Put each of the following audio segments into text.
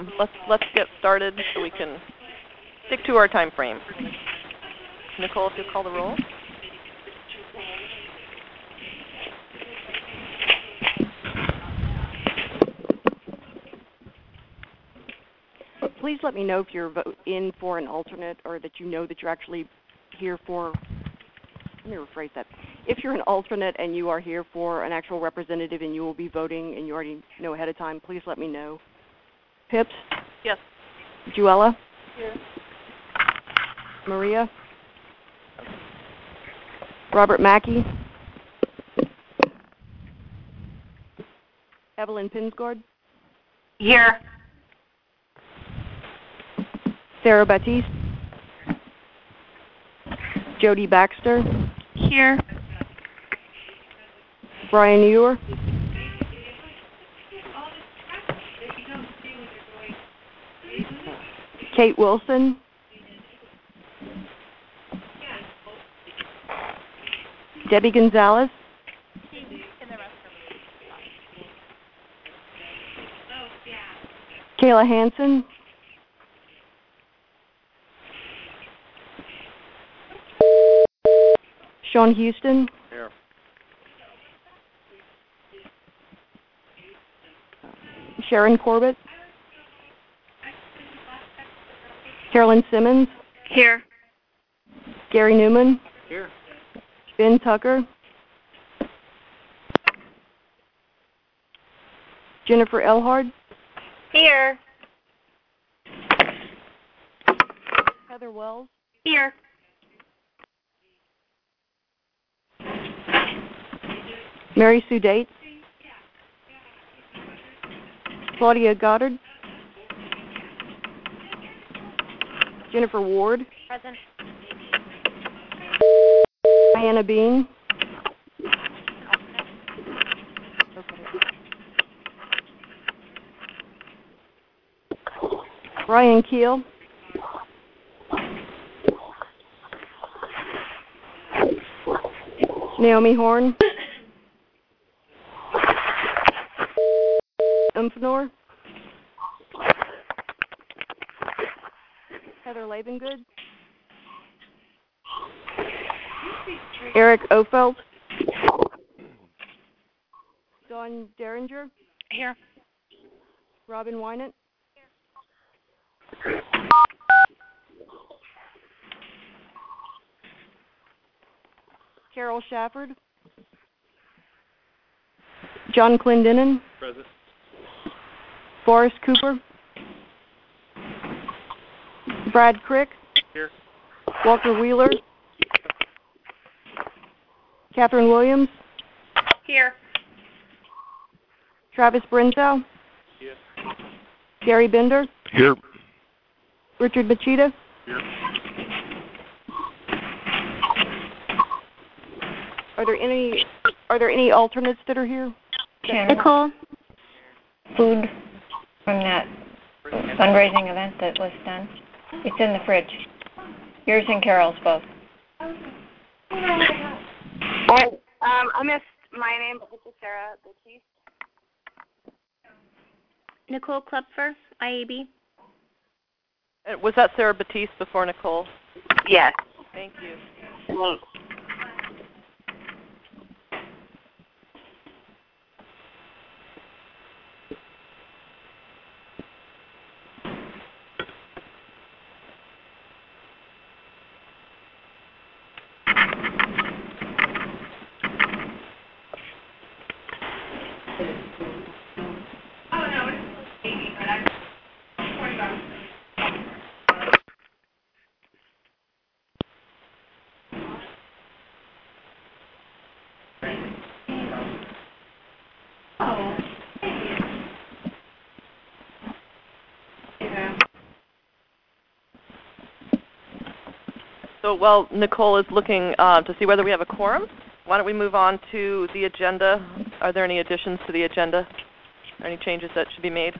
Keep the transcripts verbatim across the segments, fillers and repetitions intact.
let's let's get started so we can stick to our time frame. Nicole, if you'll call the roll. Please let me know if you're vote in for an alternate or that you know that you're actually here for, let me rephrase that. If you're an alternate and you are here for an actual representative and you will be voting and you already know ahead of time, please let me know. Pips? Yes. Juella? Here. Maria? Robert Mackey? Evelyn Pinsgard? Here. Sarah Batiste? Jody Baxter? Here. Brian Ewer? Kate Wilson? Debbie Gonzalez? Kayla Hansen? Sean Houston? Here. Sharon Corbett? Carolyn Simmons? Here. Gary Newman? Here. Ben Tucker? Jennifer Elhard? Here. Heather Wells? Here. Mary Sue Dates? Claudia Goddard? Jennifer Ward? Present. Diana Bean? Brian Keel? Naomi Horn? Umfnor? Heather Lavengood? Eric Ofeld? Dawn Derringer? Here. Robin Wynant? Carol Shafford? John Clendenin? Present. Forrest Cooper? Brad Crick? Here. Walker Wheeler? Catherine Williams? Here. Travis Brenzow? Here. Gary Bender? Here. Richard Machida? Here. Are there any are there any alternates that are here? Nicole. Food from that fundraising event that was done. It's in the fridge. Yours and Carol's both. Hi, um, I missed my name, but this is Sarah Batiste. Nicole Klepfer, I A B. Uh, Was that Sarah Batiste before Nicole? Yes. Thank you. Thanks. So while Nicole is looking uh, to see whether we have a quorum, why don't we move on to the agenda? Are there any additions to the agenda? Any changes that should be made?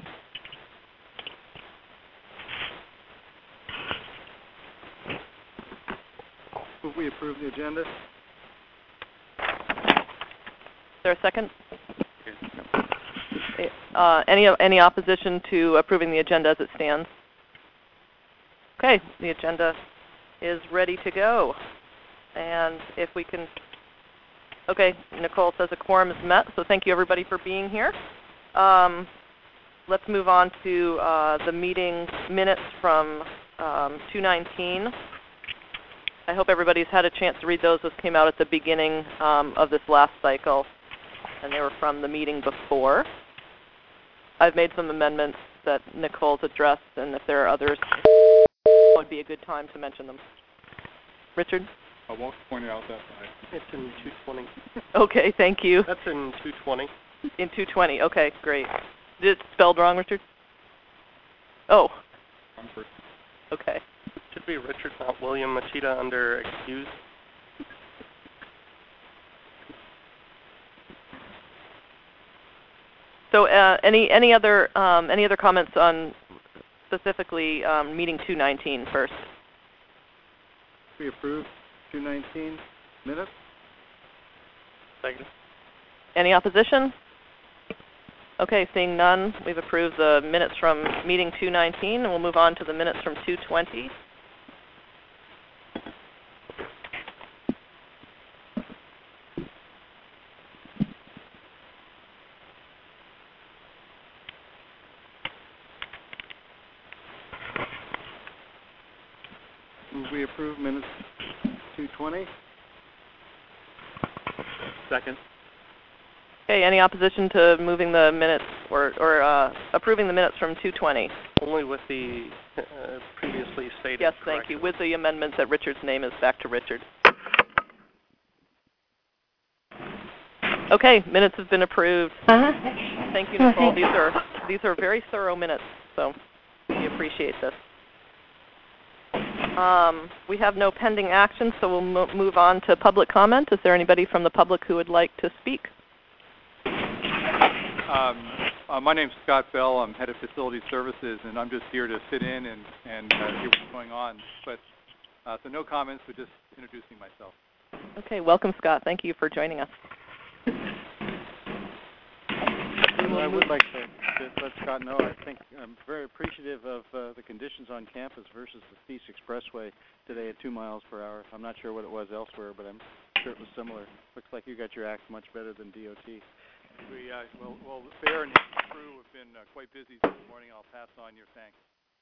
Will we approve the agenda? Is there a second? Uh, any any opposition to approving the agenda as it stands? Okay, the agenda is ready to go. And if we can, okay, Nicole says a quorum is met, so thank you everybody for being here. Um, let's move on to uh, the meeting minutes from um, two nineteen. I hope everybody's had a chance to read those. Those came out at the beginning um, of this last cycle, and they were from the meeting before. I've made some amendments that Nicole's addressed, and if there are others, it would be a good time to mention them. Richard? I won't point out that It's in two twenty. Okay, thank you. That's in two twenty. In two twenty, okay, great. Is it spelled wrong, Richard? Oh, comfort. okay. Should be Richard, not William Machida under excused. So, uh, any any other um, any other comments on specifically um, meeting two nineteen first? We approve two nineteen minutes. Second. Any opposition? Okay, seeing none, we've approved the minutes from meeting two nineteen, and we'll move on to the minutes from two twenty. We approve minutes two twenty. Second. Okay, any opposition to moving the minutes or, or uh, approving the minutes from two twenty? Only with the uh, previously stated Yes, thank you. corrections. With the amendments that Richard's name is back to Richard. Okay, minutes have been approved. Uh-huh. Thank you, Oh, Nicole. thank These you. are these are very thorough minutes, so we appreciate this. Um, we have no pending action, so we'll mo move on to public comment. Is there anybody from the public who would like to speak? Um, uh, my name's Scott Bell. I'm head of facility services, and I'm just here to sit in and, and uh, hear what's going on. But uh, so no comments, but just introducing myself. Okay, welcome, Scott. Thank you for joining us. Well, I would like to, to let Scott know I think I'm very appreciative of uh, the conditions on campus versus the Thies Expressway today at two miles per hour. I'm not sure what it was elsewhere, but I'm sure it was similar. Looks like you got your act much better than D O T. We, uh, well, well, Bear and his crew have been uh, quite busy this morning. I'll pass on your thanks.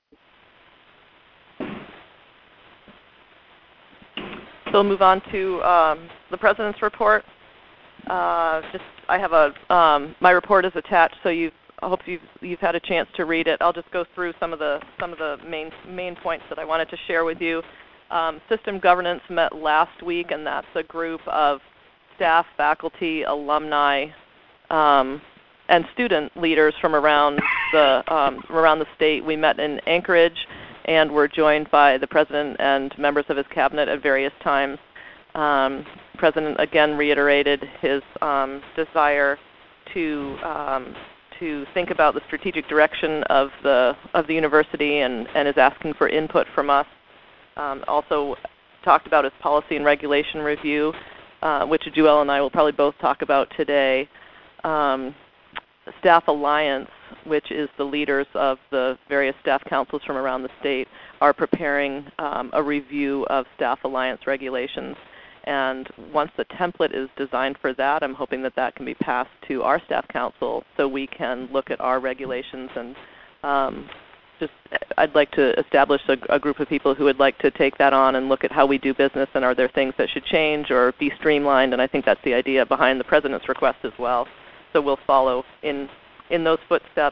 So we'll move on to um, the President's report. Uh, just, I have a, um, my report is attached, so you've, I hope you've, you've had a chance to read it. I'll just go through some of the, some of the main, main points that I wanted to share with you. Um, System Governance met last week, and that's a group of staff, faculty, alumni, um, and student leaders from around the, um, around the state. We met in Anchorage, and were joined by the President and members of his cabinet at various times. Um, President again reiterated his um, desire to um, to think about the strategic direction of the of the university, and, and is asking for input from us. Um, also talked about his policy and regulation review, uh, which Joelle and I will probably both talk about today. Um, Staff Alliance, which is the leaders of the various staff councils from around the state, are preparing um, a review of Staff Alliance regulations. And once the template is designed for that, I'm hoping that that can be passed to our staff council so we can look at our regulations. And um, just, I'd like to establish a, a group of people who would like to take that on and look at how we do business, and are there things that should change or be streamlined. And I think that's the idea behind the President's request as well. So we'll follow in, in those footsteps.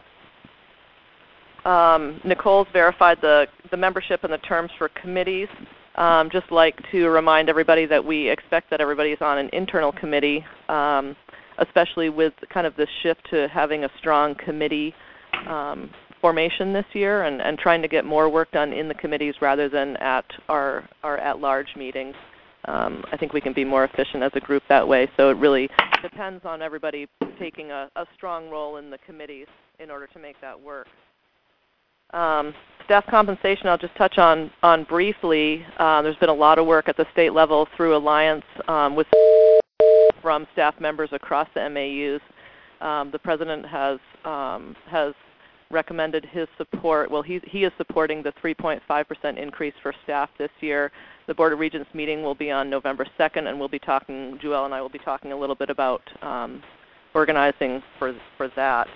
Um, Nicole's verified the, the membership and the terms for committees. Um, just like to remind everybody that we expect that everybody is on an internal committee, um, especially with kind of this shift to having a strong committee um, formation this year, and, and trying to get more work done in the committees rather than at our, our at-large meetings. Um, I think we can be more efficient as a group that way. So it really depends on everybody taking a, a strong role in the committees in order to make that work. Um, staff compensation, I'll just touch on, on briefly. Uh, there's been a lot of work at the state level through Alliance um, with from staff members across the M A Us Um, the President has um, has recommended his support. Well, he, he is supporting the three point five percent increase for staff this year. The Board of Regents meeting will be on November second, and we'll be talking, Joelle and I will be talking a little bit about um, organizing for, for that.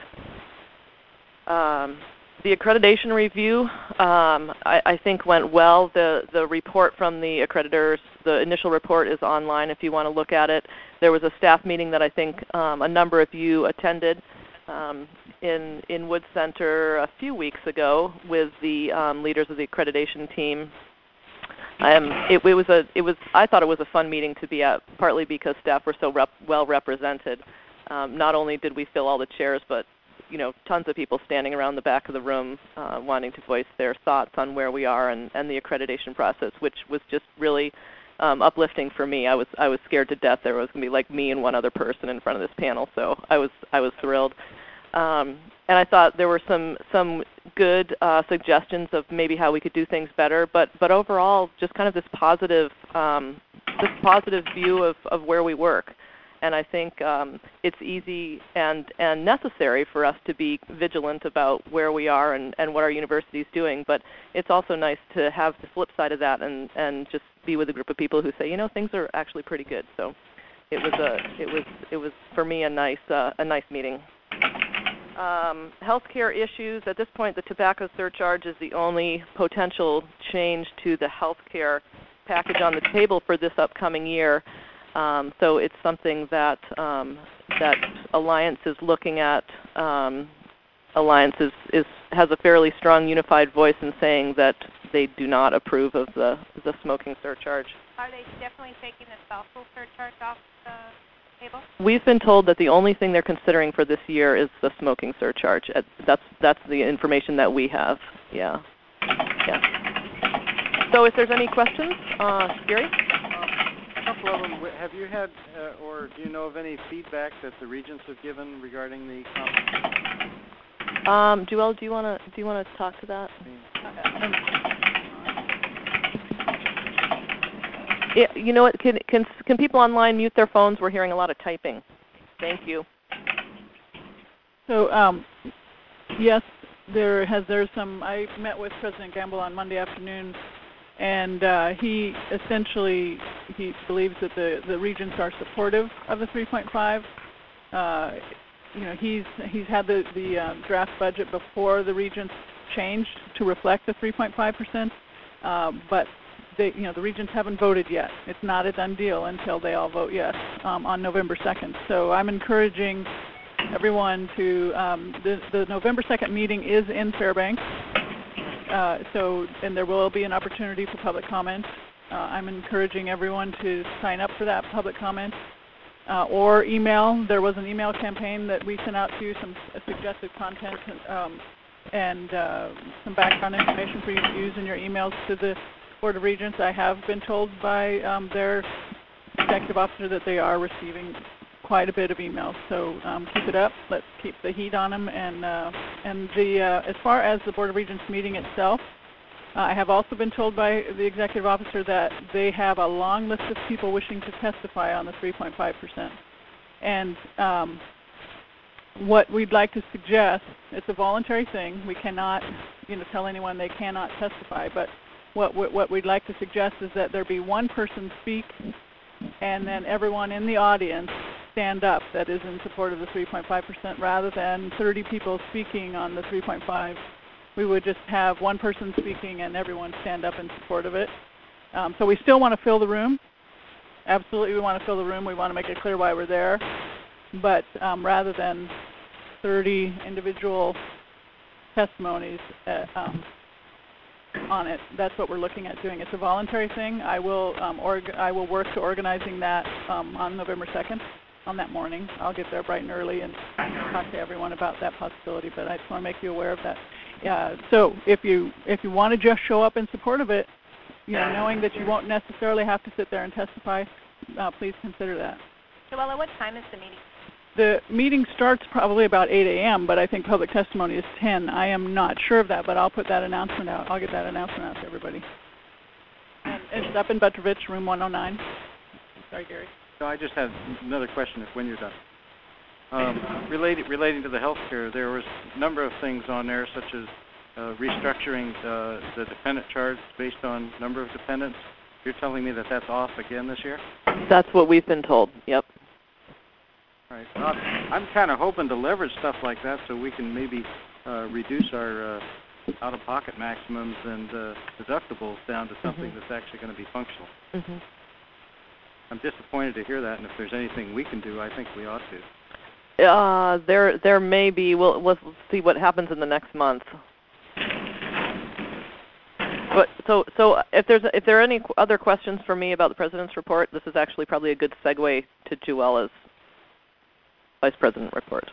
Um, the accreditation review, um, I, I think went well. The, the report from the accreditors, the initial report is online if you want to look at it. There was a staff meeting that I think um, a number of you attended um, in, in Wood Center a few weeks ago with the um, leaders of the accreditation team. Um, it, it was a, it was, I thought it was a fun meeting to be at, partly because staff were so rep well represented. Um, not only did we fill all the chairs, but you know, tons of people standing around the back of the room uh, wanting to voice their thoughts on where we are and, and the accreditation process, which was just really um, uplifting for me. I was, I was scared to death there was going to be like me and one other person in front of this panel, so I was, I was thrilled. Um, and I thought there were some, some good uh, suggestions of maybe how we could do things better, but, but overall just kind of this positive, um, this positive view of, of where we work. And I think um, it's easy and, and necessary for us to be vigilant about where we are and, and what our university is doing, but it's also nice to have the flip side of that and, and just be with a group of people who say, you know, things are actually pretty good. So it was, a, it was, it was for me a nice, uh, a nice meeting. Um, healthcare issues. At this point, the tobacco surcharge is the only potential change to the healthcare package on the table for this upcoming year. Um, so it's something that um, that Alliance is looking at. Um, Alliance is, is has a fairly strong unified voice in saying that they do not approve of the the smoking surcharge. Are they definitely taking the spousal surcharge off the table? We've been told that the only thing they're considering for this year is the smoking surcharge. That's that's the information that we have. Yeah. Yeah. So if there's any questions, uh, Gary? A couple of them. Have you had, uh, or do you know of any feedback that the regents have given regarding the conference? Um, Joelle, do you want to do you want to talk to that? Yeah, you know what? Can can can people online mute their phones? We're hearing a lot of typing. Thank you. So um, yes, there has there's some. I met with President Gamble on Monday afternoon. And uh, he essentially he believes that the, the regents are supportive of the three point five. Uh, you know, he's he's had the the uh, draft budget before the regents changed to reflect the three point five percent. Uh, but they, you know, the regents haven't voted yet. It's not a done deal until they all vote yes um, on November second. So I'm encouraging everyone to um, the the November second meeting is in Fairbanks. Uh, so, and there will be an opportunity for public comment. Uh, I'm encouraging everyone to sign up for that public comment uh, or email. There was an email campaign that we sent out to you, some suggested content um, and uh, some background information for you to use in your emails to the Board of Regents. I have been told by um, their executive officer that they are receiving quite a bit of emails, so um, keep it up. Let's keep the heat on them. And uh, and the uh, as far as the Board of Regents meeting itself, uh, I have also been told by the executive officer that they have a long list of people wishing to testify on the three point five percent. And um, what we'd like to suggest, it's a voluntary thing. We cannot, you know, tell anyone they cannot testify. But what what we'd like to suggest is that there be one person speak, and then everyone in the audience stand up that is in support of the three point five percent rather than thirty people speaking on the three point five. We would just have one person speaking and everyone stand up in support of it. Um, so we still want to fill the room. Absolutely, we want to fill the room. We want to make it clear why we're there. But um, rather than thirty individual testimonies uh, um, on it, that's what we're looking at doing. It's a voluntary thing. I will um, org I will work to organizing that um, on November second. On that morning. I'll get there bright and early and talk to everyone about that possibility, but I just want to make you aware of that. Yeah, so if you if you want to just show up in support of it, you know, knowing that you won't necessarily have to sit there and testify, uh, please consider that. Joella, what time is the meeting? The meeting starts probably about eight A M, but I think public testimony is ten. I am not sure of that, but I'll put that announcement out. I'll get that announcement out to everybody. And it's up in Petrovich, room one oh nine. Sorry, Gary. So I just had another question if when you're done. Um, related, relating to the healthcare, there was a number of things on there, such as uh, restructuring uh, the dependent charge based on number of dependents. You're telling me that that's off again this year? That's what we've been told. Yep. All right. Well, I'm kind of hoping to leverage stuff like that so we can maybe uh, reduce our uh, out-of-pocket maximums and uh, deductibles down to something mm-hmm. that's actually going to be functional. Mm-hmm. I'm disappointed to hear that, and if there's anything we can do, I think we ought to. Uh, there, there may be. We'll, we'll see what happens in the next month. But so, so if there's, if there are any other questions for me about the President's report, this is actually probably a good segue to Juela's Vice President report.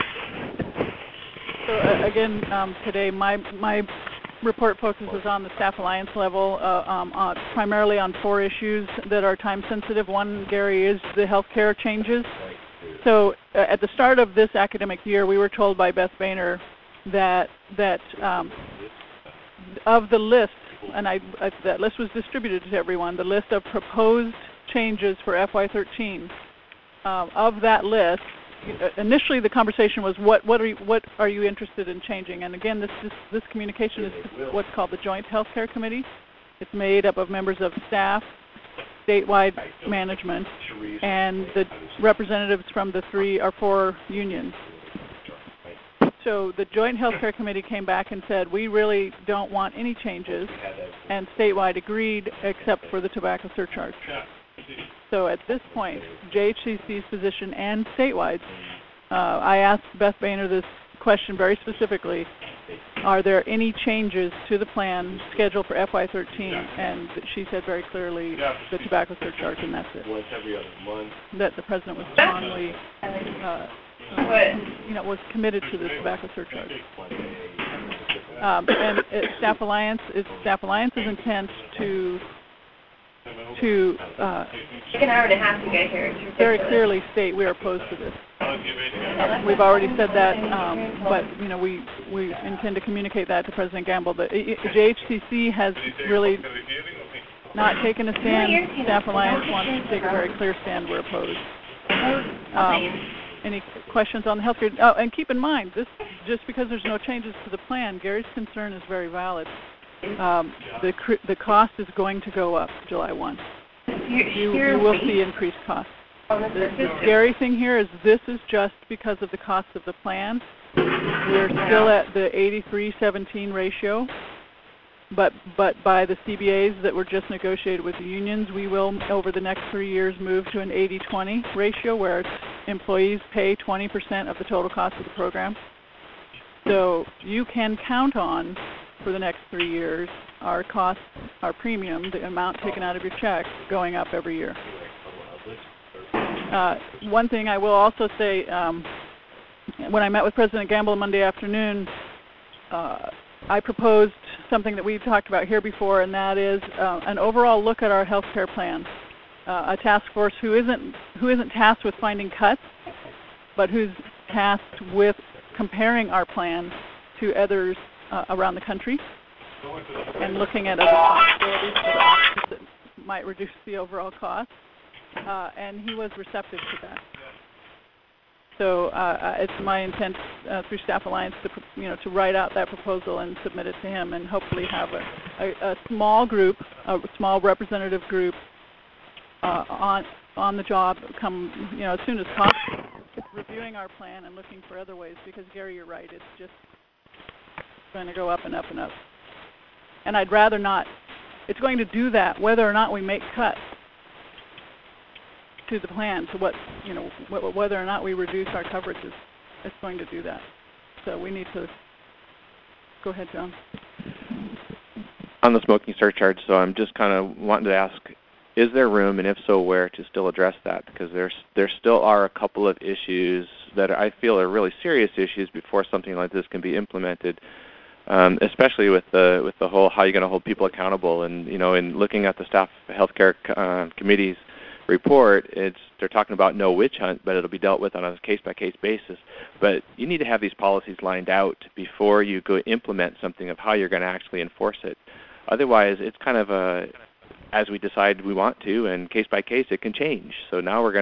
So uh, again, um, today my my report focuses on the Staff Alliance level, uh, um, uh, primarily on four issues that are time sensitive. One, Gary, is the healthcare changes. So uh, at the start of this academic year, we were told by Beth Boehner that that um, of the list, and I, I, that list was distributed to everyone, the list of proposed changes for F Y thirteen. Uh, of that list, initially the conversation was what what are you, what are you interested in changing? And again, this this, this communication is what's called the Joint Healthcare Committee. It's made up of members of staff, statewide management, and the representatives from the three or four unions. So the Joint Healthcare Committee came back and said, we really don't want any changes, and statewide agreed except for the tobacco surcharge. So at this point, J H C C's position and statewide's, uh, I asked Beth Boehner this question very specifically, are there any changes to the plan scheduled for F Y thirteen? And she said very clearly the tobacco surcharge, and that's it. That the President was strongly, uh, uh, you know, was committed to the tobacco surcharge. Um, and it, Staff Alliance, it's Staff Alliance's intent to to uh, an hour and a half to get here. very clearly state we are opposed to this. Uh, we've already said that, um, but you know we we intend to communicate that to President Gamble. The J H C C has really not taken a stand. Staff Alliance wants to take a very clear stand. We're opposed. Um, any questions on the healthcare? Oh, and keep in mind, this just because there's no changes to the plan, Gary's concern is very valid. Um, the cr the cost is going to go up July first. You, you will see increased costs. The, the scary thing here is this is just because of the cost of the plan. We're still at the eighty-three seventeen ratio, but but by the C B As that were just negotiated with the unions, we will over the next three years move to an eighty twenty ratio where employees pay twenty percent of the total cost of the program. So you can count on, for the next three years, our cost, our premium, the amount taken out of your check, going up every year. Uh, one thing I will also say, um, when I met with President Gamble Monday afternoon, uh, I proposed something that we've talked about here before, and that is uh, an overall look at our health care plan. Uh, a task force who isn't who isn't tasked with finding cuts, but who's tasked with comparing our plan to others uh, around the country and looking at other possibilities for the options that might reduce the overall cost. Uh, and he was receptive to that. So uh, it's my intent uh, through Staff Alliance to, you know, to write out that proposal and submit it to him, and hopefully have a, a, a small group, a small representative group uh, on on the job come, you know, as soon as possible, reviewing our plan and looking for other ways. Because Gary, you're right, it's just going to go up and up and up. And I'd rather not. It's going to do that whether or not we make cuts to the plan, to what, you know, wh whether or not we reduce our coverages, it's going to do that. So we need to go ahead, John. On the smoking surcharge, so I'm just kind of wanting to ask, is there room, and if so, where, to still address that? Because there's there still are a couple of issues that I feel are really serious issues before something like this can be implemented. Um, especially with the with the whole how you're going to hold people accountable, and you know, in looking at the staff healthcare uh, committee's report, it's they're talking about no witch hunt, but it'll be dealt with on a case-by-case basis. But you need to have these policies lined out before you go implement something of how you're going to actually enforce it. Otherwise, it's kind of a as we decide we want to, and case by case it can change. So now we're going to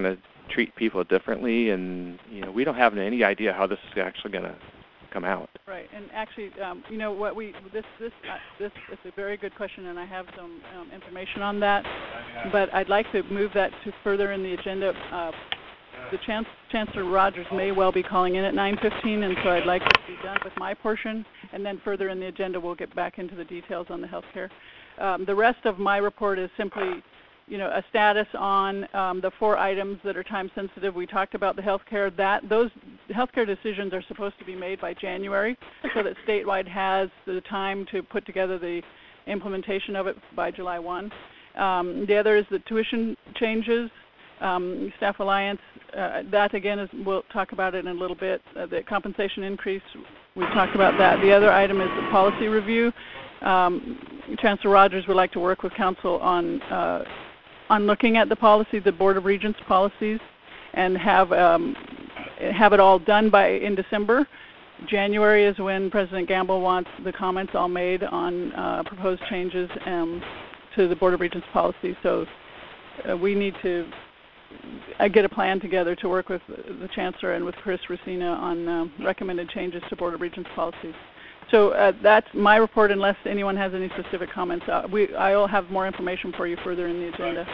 treat people differently, and you know we don't have any idea how this is actually going to come out. Right, and actually, um, you know what we this this uh, this is a very good question, and I have some um, information on that. But I'd like to move that to further in the agenda. Uh, the Chance, Chancellor Rogers may well be calling in at nine fifteen, and so I'd like to be done with my portion, and then further in the agenda we'll get back into the details on the healthcare. Um, the rest of my report is simply, you know, a status on um, the four items that are time sensitive. We talked about the healthcare. That those healthcare decisions are supposed to be made by January, so that statewide has the time to put together the implementation of it by July first. Um, the other is the tuition changes. Um, Staff Alliance, uh, that again is, we'll talk about it in a little bit. Uh, the compensation increase, we talked about that. The other item is the policy review. Um, Chancellor Rogers would like to work with Council on uh, on looking at the policy, the Board of Regents policies, and have um, have it all done by in December. January is when President Gamble wants the comments all made on uh, proposed changes um, to the Board of Regents policy. So uh, we need to uh, get a plan together to work with the Chancellor and with Chris Racina on uh, recommended changes to Board of Regents policies. So uh, that's my report, unless anyone has any specific comments. Uh, we, I'll have more information for you further in the agenda.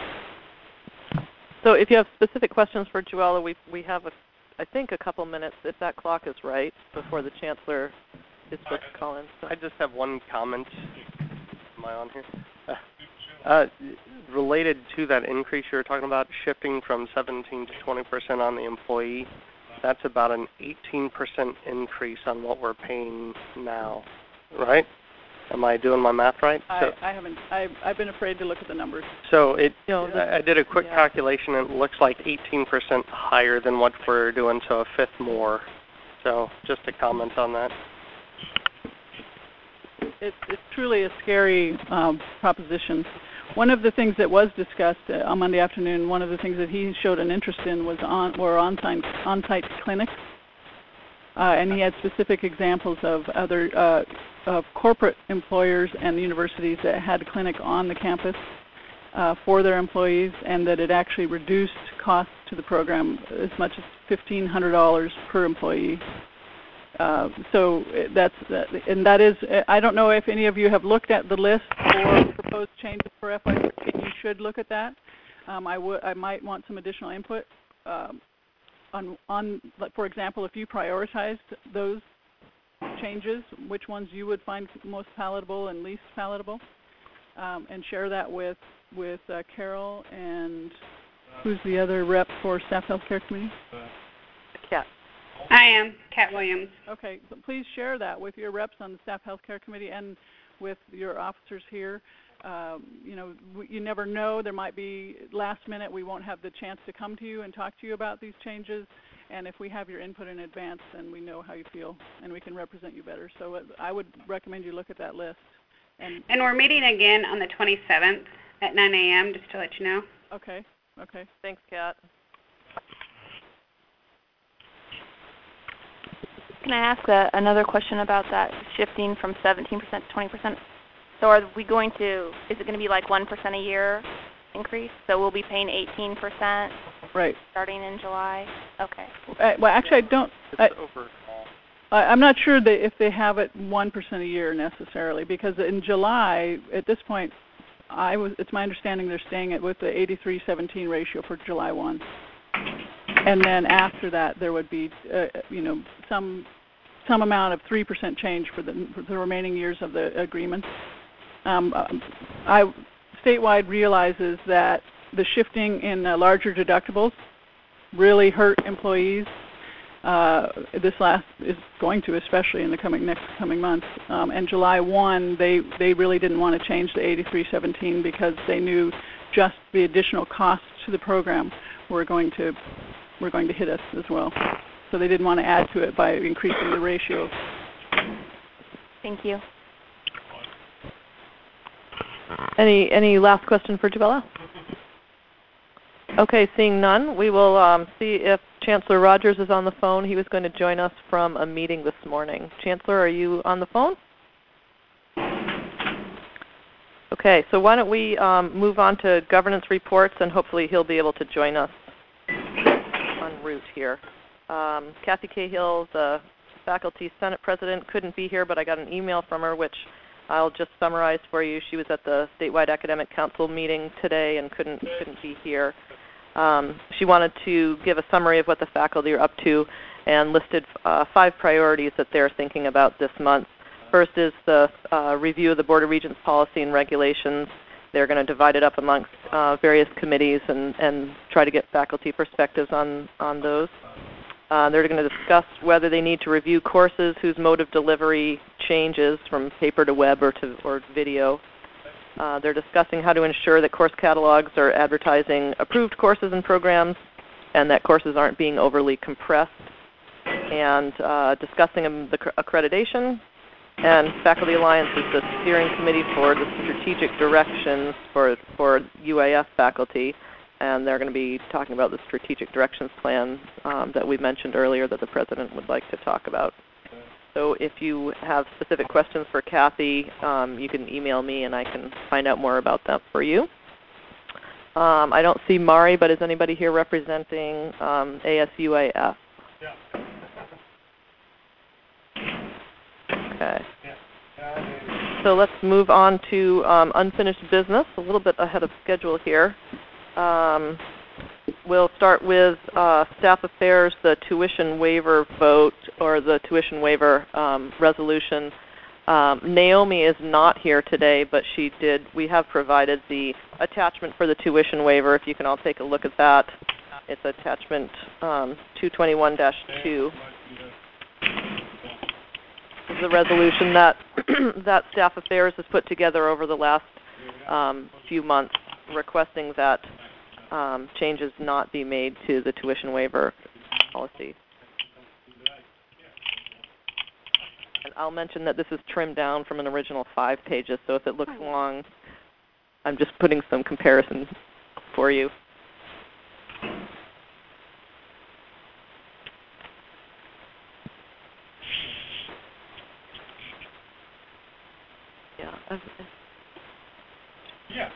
So if you have specific questions for Joella, we, we have, a, I think, a couple minutes, if that clock is right, before the Chancellor is supposed to call in. So. I just have one comment. Am I on here? Uh, uh, related to that increase you were talking about, shifting from seventeen to twenty percent on the employee, that's about an eighteen percent increase on what we're paying now, right? Am I doing my math right? I, so, I haven't. I've, I've been afraid to look at the numbers. So it. You know, I, I did a quick yeah. calculation, and it looks like eighteen percent higher than what we're doing, so a fifth more. So just a comment on that. It, it's truly a scary um, proposition. One of the things that was discussed uh, on Monday afternoon, one of the things that he showed an interest in was on were on-site, on-site clinics, uh, and he had specific examples of other uh, of corporate employers and universities that had a clinic on the campus uh, for their employees, and that it actually reduced costs to the program as much as fifteen hundred dollars per employee. Uh, so that's, uh, and that is, I don't know if any of you have looked at the list for proposed changes for F Y thirteen. You should look at that. Um, I would, I might want some additional input um, on, on, for example, if you prioritized those changes, which ones you would find most palatable and least palatable, um, and share that with with uh, Carol and who's the other rep for Staff Healthcare Committee? Kat. I am, Kat Williams. Okay, so please share that with your reps on the Staff Healthcare Committee and with your officers here. Um, you know, w you never know. There might be last minute we won't have the chance to come to you and talk to you about these changes. And if we have your input in advance, then we know how you feel and we can represent you better. So uh, I would recommend you look at that list. And, and we're meeting again on the twenty-seventh at nine A M just to let you know. Okay, okay. Thanks, Kat. Can I ask a, another question about that shifting from seventeen percent to twenty percent? So are we going to, is it going to be like one percent a year increase? So we'll be paying eighteen percent right. starting in July? Okay. Uh, well, actually, I don't, I, Over. I, I'm not sure that if they have it one percent a year necessarily, because in July, at this point, I was, it's my understanding they're staying at with the eighty-three seventeen ratio for July first. And then after that, there would be, uh, you know, some some amount of three percent change for the, for the remaining years of the agreement. Um, I, statewide realizes that the shifting in uh, larger deductibles really hurt employees. Uh, this last is going to, especially in the coming next coming months. Um, and July first, they they really didn't want to change the eighty-three seventeen because they knew just the additional costs to the program were going to were going to hit us as well. So they didn't want to add to it by increasing the ratio. Thank you. Any any last question for Joella? Okay, seeing none, we will um, see if Chancellor Rogers is on the phone. He was going to join us from a meeting this morning. Chancellor, are you on the phone? Okay, so why don't we um, move on to governance reports, and hopefully he'll be able to join us route here. Um, Kathy Cahill, the Faculty Senate President, couldn't be here, but I got an email from her, which I'll just summarize for you. She was at the Statewide Academic Council meeting today and couldn't couldn't be here. Um, she wanted to give a summary of what the faculty are up to and listed uh, five priorities that they're thinking about this month. First is the uh, review of the Board of Regents policy and regulations. They're going to divide it up amongst uh, various committees and, and try to get faculty perspectives on, on those. Uh, they're going to discuss whether they need to review courses whose mode of delivery changes from paper to web or to or video. Uh, they're discussing how to ensure that course catalogs are advertising approved courses and programs and that courses aren't being overly compressed. And uh, discussing um, the accreditation. And Faculty Alliance is the steering committee for the strategic directions for, for U A F faculty. And they're going to be talking about the strategic directions plan um, that we mentioned earlier that the President would like to talk about. So if you have specific questions for Kathy, um, you can email me and I can find out more about that for you. Um, I don't see Mari, but is anybody here representing um, A S U A F? Okay. So let's move on to um, unfinished business, a little bit ahead of schedule here. Um, we'll start with uh, staff affairs, the tuition waiver vote, or the tuition waiver um, resolution. Um, Naomi is not here today, but she did. We have provided the attachment for the tuition waiver. If you can all take a look at that. It's attachment um, two twenty-one dash two. This is a resolution that that Staff Affairs has put together over the last um, few months, requesting that um, changes not be made to the tuition waiver policy. And I'll mention that this is trimmed down from an original five pages, so if it looks long, I'm just putting some comparisons for you. Yeah. Yeah.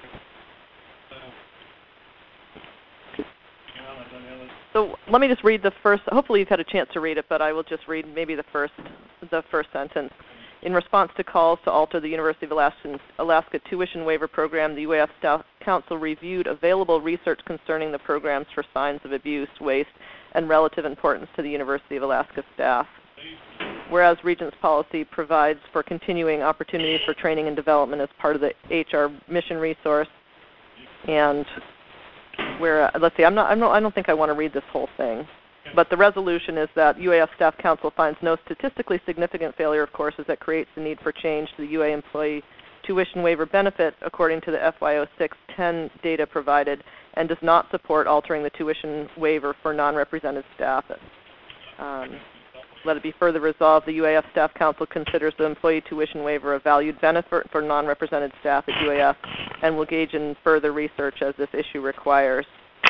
So let me just read the first. Hopefully you've had a chance to read it, but I will just read maybe the first, the first sentence. In response to calls to alter the University of Alaska, Alaska tuition waiver program, the U A F Staff Council reviewed available research concerning the programs for signs of abuse, waste, and relative importance to the University of Alaska staff. Whereas Regents policy provides for continuing opportunities for training and development as part of the H R mission resource, and where uh, let's see, I'm not, I'm not, I don't think I want to read this whole thing, but the resolution is that U A F Staff Council finds no statistically significant failure of courses that creates the need for change to the U A employee tuition waiver benefit according to the F Y oh six ten data provided, and does not support altering the tuition waiver for non-represented staff. Um, Let it be further resolved, the U A F Staff Council considers the employee tuition waiver a valued benefit for non-represented staff at U A F and will engage in further research as this issue requires.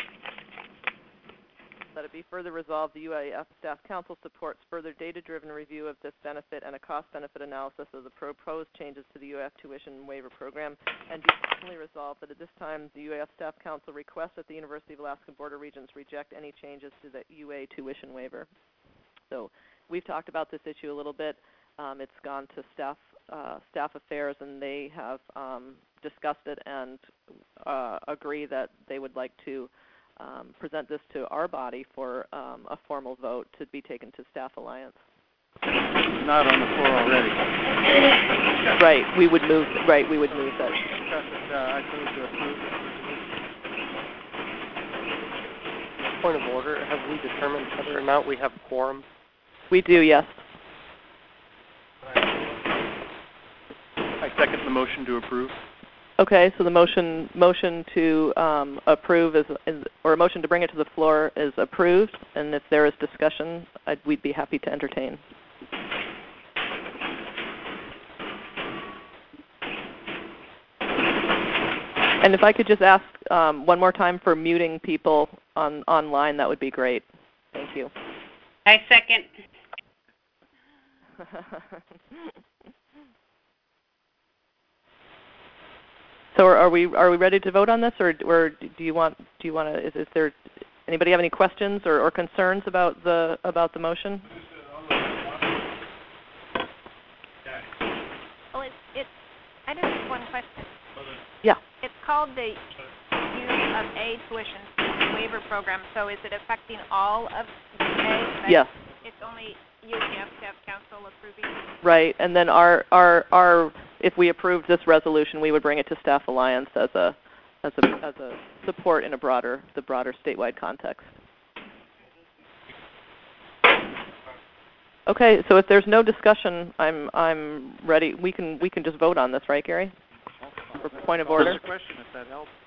Let it be further resolved, the U A F Staff Council supports further data-driven review of this benefit and a cost-benefit analysis of the proposed changes to the U A F tuition waiver program, and be finally resolved that at this time the U A F Staff Council requests that the University of Alaska Board of Regents reject any changes to the U A tuition waiver. So we've talked about this issue a little bit. Um, it's gone to staff uh, staff affairs, and they have um, discussed it and uh, agree that they would like to um, present this to our body for um, a formal vote to be taken to Staff Alliance. Not on the floor already. Right. We would move. Right. We would move that. Uh, I move to approve. Point of order: have we determined whether or not we have quorum? We do, yes. I second the motion to approve. Okay, so the motion motion to um, approve is, is, or a motion to bring it to the floor is approved, and if there is discussion, I'd, we'd be happy to entertain. And if I could just ask um, one more time for muting people on online, that would be great. Thank you. I second. So are, are we are we ready to vote on this, or or do you want do you want to is, is there Anybody have any questions or, or concerns about the about the motion? Well, it's, it's, I just have one question. Yeah. It's called the Use of A Tuition Waiver Program, so is it affecting all of A? Yes. It's only U T F to have council approving? Right, and then our, our, our, if we approved this resolution, we would bring it to Staff Alliance as a, as a, as a support in a broader, the broader statewide context. Okay, so if there's no discussion, I'm, I'm ready. We can, we can just vote on this, right, Gary? For point of order. Just a question, if that helps.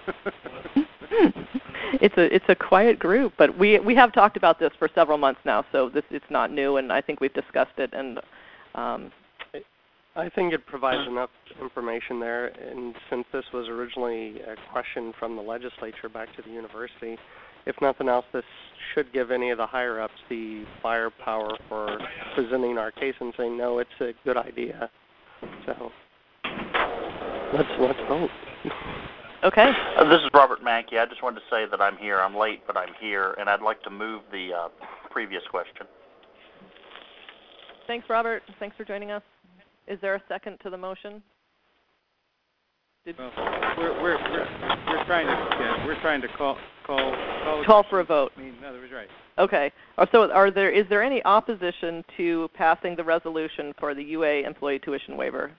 It's a it's a quiet group, but we we have talked about this for several months now, so this it's not new, and I think we've discussed it. And um, I think it provides enough information there, and since this was originally a question from the legislature back to the university, if nothing else, this should give any of the higher-ups the firepower for presenting our case and saying, no, it's a good idea. So let's let's vote. Okay. Uh, this is Robert Mankey. I just wanted to say that I'm here. I'm late, but I'm here, and I'd like to move the uh, previous question. Thanks, Robert. Thanks for joining us. Is there a second to the motion? Did well, we're, we're, we're, we're trying to yeah, we're trying to call call call, call for a vote. I mean, no, that was right. Okay. So, are there is there any opposition to passing the resolution for the U A employee tuition waiver?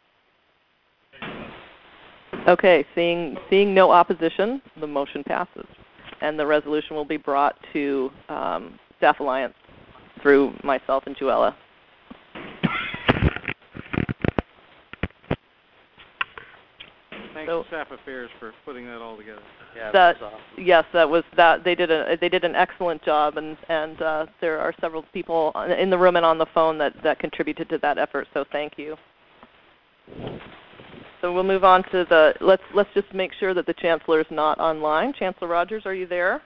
Okay, seeing seeing no opposition, the motion passes, and the resolution will be brought to um, Staff Alliance through myself and Juella. Thanks So, to Staff Affairs for putting that all together. Yeah, that, awesome. Yes, that was that. They did a they did an excellent job, and and uh, there are several people in the room and on the phone that that contributed to that effort. So thank you. So we'll move on to the, let's let's just make sure that the Chancellor is not online. Chancellor Rogers, are you there?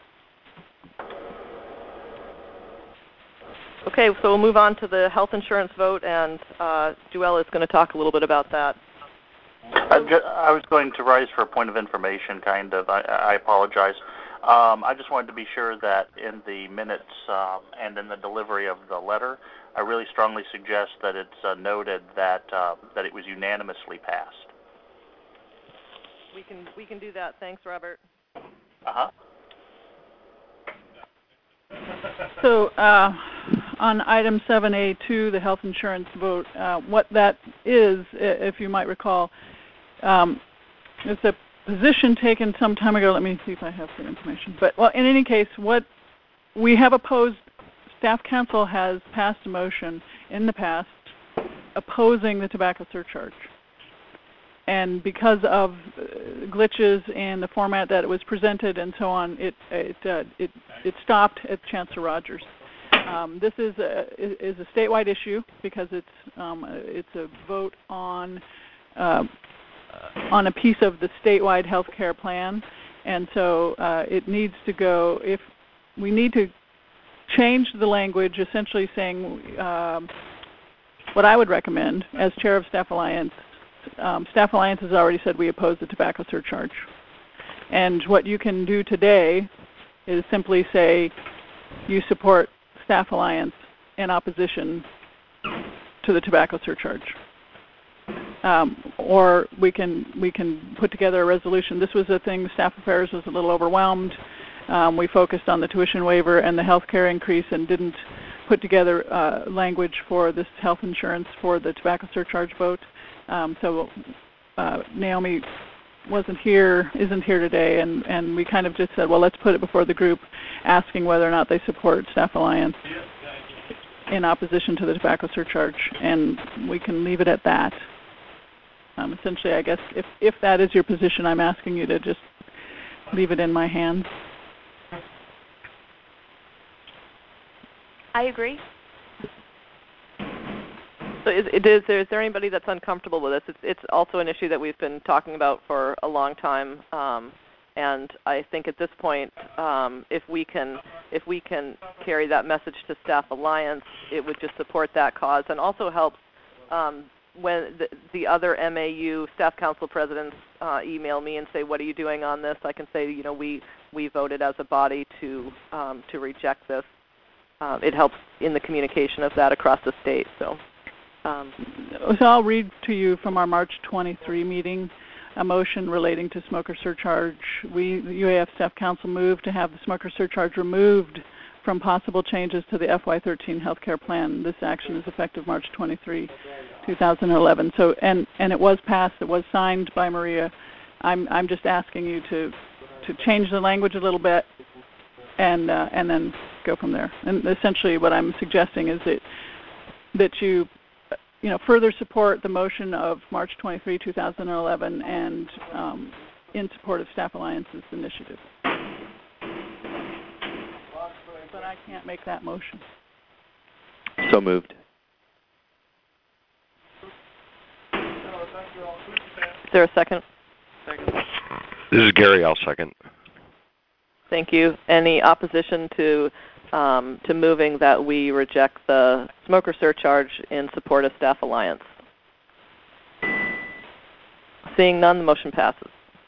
Okay, so we'll move on to the health insurance vote, and uh, Juella is going to talk a little bit about that. I, just, I was going to rise for a point of information, kind of. I, I apologize. Um, I just wanted to be sure that in the minutes um, and in the delivery of the letter, I really strongly suggest that it's uh, noted that uh, that it was unanimously passed. We can we can do that. Thanks, Robert. Uh-huh. So uh, on item seven A two, the health insurance vote, uh, what that is, if you might recall, um, it's a position taken some time ago. Let me see if I have the information. But well, in any case, what we have opposed, Staff Council has passed a motion in the past opposing the tobacco surcharge. And because of uh, glitches in the format that it was presented and so on, it it uh, it, it stopped at Chancellor Rogers. Um, this is a is a statewide issue because it's um, it's a vote on uh, on a piece of the statewide health care plan, and so uh, it needs to go. If we need to change the language, essentially saying um, what I would recommend as chair of Staff Alliance. Um, Staff Alliance has already said we oppose the tobacco surcharge. And what you can do today is simply say you support Staff Alliance in opposition to the tobacco surcharge. Um, or we can we can put together a resolution. This was a thing, Staff Affairs was a little overwhelmed. Um, we focused on the tuition waiver and the health care increase and didn't put together uh, language for this health insurance for the tobacco surcharge vote. Um, so uh, Naomi wasn't here, isn't here today, and, and we kind of just said, well, let's put it before the group, asking whether or not they support Staff Alliance in opposition to the tobacco surcharge, and we can leave it at that. Um, essentially, I guess, if, if that is your position, I'm asking you to just leave it in my hands. I agree. So is, is, there, is there anybody that's uncomfortable with this? It's, it's also an issue that we've been talking about for a long time, um, and I think at this point, um, if we can if we can carry that message to Staff Alliance, it would just support that cause and also help um, when the, the other M A U staff council presidents uh, email me and say, what are you doing on this? I can say, you know, we, we voted as a body to, um, to reject this. Uh, it helps in the communication of that across the state. So, um, so I'll read to you from our March twenty-third meeting a motion relating to smoker surcharge. We, the U A F Staff Council, moved to have the smoker surcharge removed from possible changes to the F Y thirteen healthcare plan. This action is effective March twenty-third, two thousand eleven. So, and, and it was passed. It was signed by Maria. I'm, I'm just asking you to, to change the language a little bit, and, uh, and then go from there. And essentially, what I'm suggesting is that, that you, you know, further support the motion of March twenty-third, two thousand eleven, and um, in support of Staff Alliance's initiative. But I can't make that motion. So moved. Is there a second? Second. This is Gary. I'll second. Thank you. Any opposition to um, to moving that we reject the smoker surcharge in support of Staff Alliance? Seeing none, the motion passes.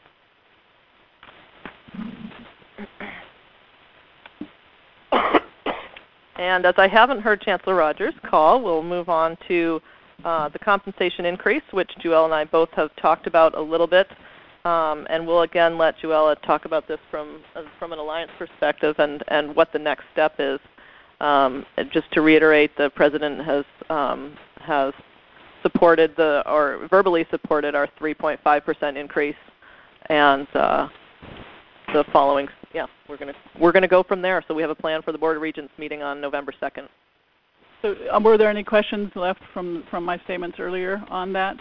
And as I haven't heard Chancellor Rogers call, we'll move on to uh, the compensation increase, which Joelle and I both have talked about a little bit. Um, and we'll again let Joella talk about this from uh, from an alliance perspective and, and what the next step is. Um, just to reiterate, the President has um, has supported the or verbally supported our three point five percent increase, and uh, the following. Yeah, we're gonna we're gonna go from there. So we have a plan for the Board of Regents meeting on November second. So, um, were there any questions left from from my statements earlier on that?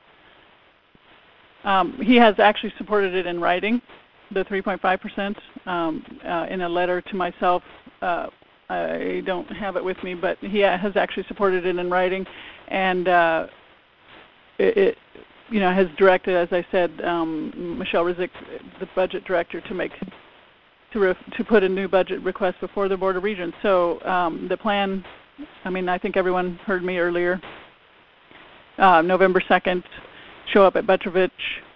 Um, he has actually supported it in writing, the three point five percent, um, uh, in a letter to myself. Uh, I don't have it with me, but he has actually supported it in writing, and uh, it, it, you know, has directed, as I said, um, Michelle Rizek, the budget director, to make to ref, to put a new budget request before the Board of Regents. So um, the plan, I mean, I think everyone heard me earlier. Uh, November second. Show up at Petrovich,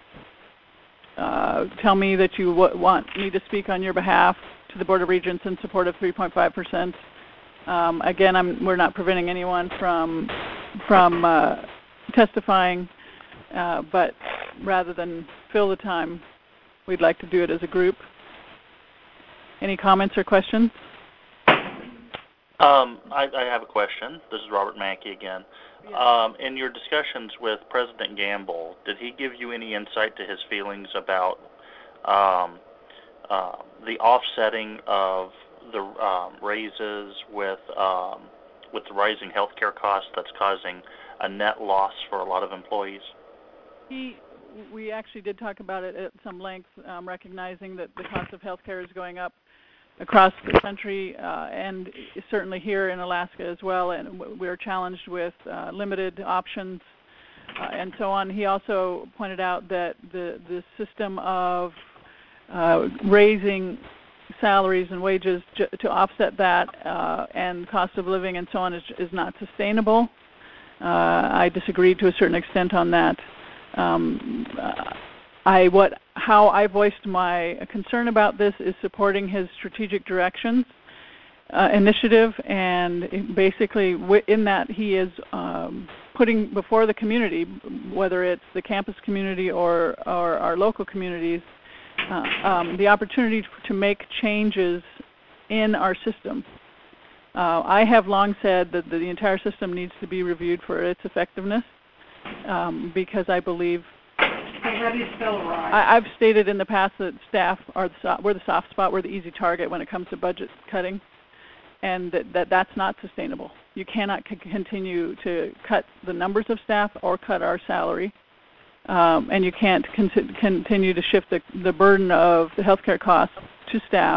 uh, tell me that you w want me to speak on your behalf to the Board of Regents in support of three point five percent. Um, again, I'm, we're not preventing anyone from, from uh, testifying, uh, but rather than fill the time, we'd like to do it as a group. Any comments or questions? Um, I, I have a question. This is Robert Mackey again. Um, in your discussions with President Gamble, did he give you any insight to his feelings about um, uh, the offsetting of the um, raises with um, with the rising healthcare costs that's causing a net loss for a lot of employees? He, we actually did talk about it at some length, um, recognizing that the cost of healthcare is going up across the country, uh, and certainly here in Alaska as well, and we're challenged with uh, limited options uh, and so on. He also pointed out that the, the system of uh, raising salaries and wages j to offset that uh, and cost of living and so on is, is not sustainable. Uh, I disagree to a certain extent on that. Um, uh, I what how I voiced my concern about this is supporting his strategic directions uh, initiative, and basically w in that he is um, putting before the community, whether it's the campus community or, or our local communities, uh, um, the opportunity to make changes in our system. Uh, I have long said that the entire system needs to be reviewed for its effectiveness um, because I believe How do you spell right? I, I've stated in the past that staff are the so, we're the soft spot, we're the easy target when it comes to budget cutting, and that, that that's not sustainable. You cannot c continue to cut the numbers of staff or cut our salary, um, and you can't con continue to shift the, the burden of the healthcare costs to staff,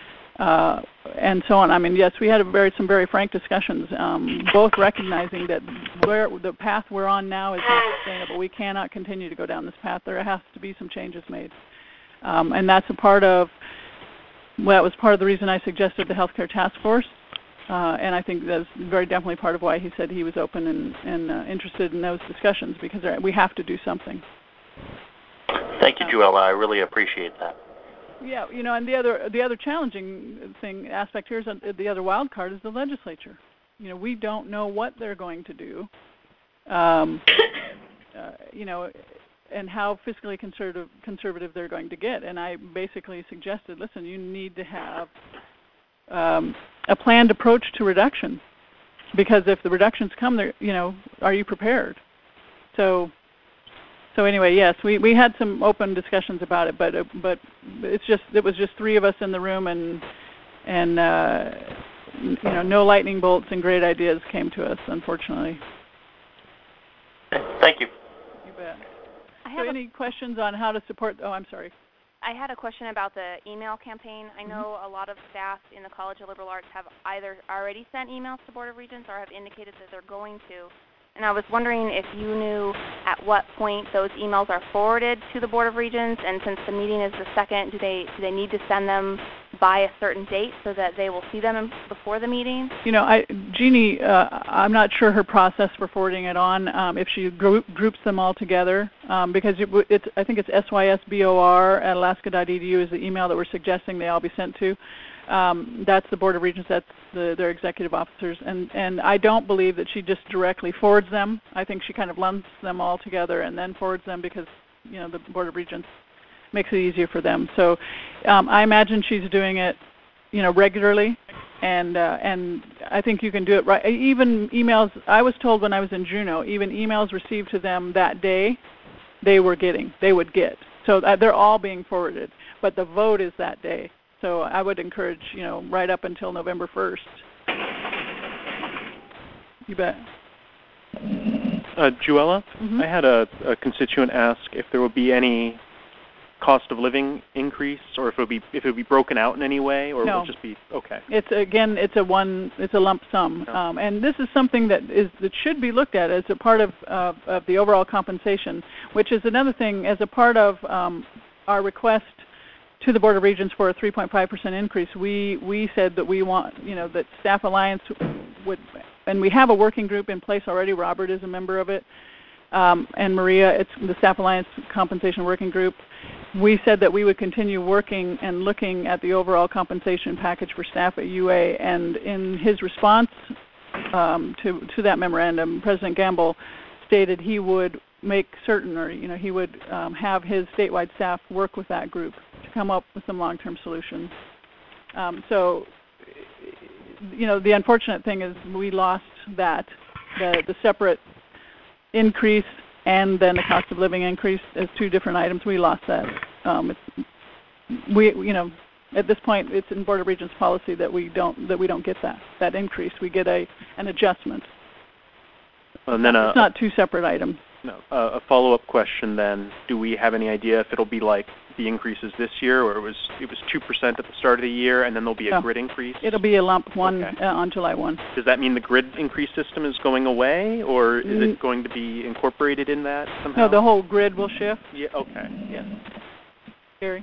uh, and so on. I mean, yes, we had a very, some very frank discussions, um, both recognizing that where the path we're on now is not sustainable. We cannot continue to go down this path. There has to be some changes made, um, and that's a part of. Well, that was part of the reason I suggested the healthcare task force, Uh, and I think that's very definitely part of why he said he was open and, and uh, interested in those discussions, because we have to do something. Thank you, Juella. I really appreciate that. Yeah, you know, and the other the other challenging thing aspect here is uh, the other wild card is the legislature. You know, we don't know what they're going to do. Um, uh, you know, and how fiscally conservative conservative they're going to get. And I basically suggested, listen, you need to have um, a planned approach to reduction, because if the reductions come, there, you know, are you prepared? So, so anyway, yes, we, we had some open discussions about it, but uh, but it's just it was just three of us in the room, and and uh, you know, no lightning bolts and great ideas came to us, unfortunately. Thank you. You bet. I So have any questions on how to support? Oh, I'm sorry. I had a question about the email campaign. I know a lot of staff in the College of Liberal Arts have either already sent emails to Board of Regents or have indicated that they're going to. And I was wondering if you knew at what point those emails are forwarded to the Board of Regents, and since the meeting is the second, do they do they need to send them by a certain date so that they will see them before the meeting? You know, I, Jeannie, uh, I'm not sure her process for forwarding it on, um, if she group, groups them all together, um, because it, it's, I think it's S Y S B O R at alaska dot E D U is the email that we're suggesting they all be sent to. Um, that's the Board of Regents, that's the, their executive officers, and, and I don't believe that she just directly forwards them. I think she kind of lumps them all together and then forwards them because, you know, the Board of Regents makes it easier for them. So um, I imagine she's doing it, you know, regularly, and uh, and I think you can do it right. Even emails, I was told when I was in Juneau, even emails received to them that day, they were getting, they would get. So uh, they're all being forwarded, but the vote is that day. So I would encourage, you know, right up until November first. You bet. Uh, Juella, mm-hmm. I had a, a constituent ask if there would be any cost of living increase, or if it would be if it would be broken out in any way, or no. will it just be okay? It's again, it's a one, it's a lump sum, no. um, and this is something that is that should be looked at as a part of uh, of the overall compensation, which is another thing. As a part of um, our request to the Board of Regents for a three point five percent increase, we we said that we want, you know, that Staff Alliance would, and we have a working group in place already. Robert is a member of it, um, and Maria, it's the Staff Alliance Compensation Working Group. We said that we would continue working and looking at the overall compensation package for staff at U A, and in his response um, to to that memorandum, President Gamble stated he would make certain, or you know, he would um, have his statewide staff work with that group to come up with some long-term solutions. Um, so, you know, the unfortunate thing is we lost that, the, the separate increase and then the cost of living increase as two different items. We lost that. Um, it's, we, you know, at this point, it's in Board of Regents policy that we don't that we don't get that that increase. We get a an adjustment. And then a, it's not two separate items. No, uh, a follow-up question then. Do we have any idea if it'll be like the increases this year, or it was it was two percent at the start of the year, and then there'll be a no. grid increase? It'll be a lump one okay. uh, on July first. Does that mean the grid increase system is going away, or is mm. it going to be incorporated in that somehow? No, the whole grid will shift. Yeah. Okay. Yes. Gary?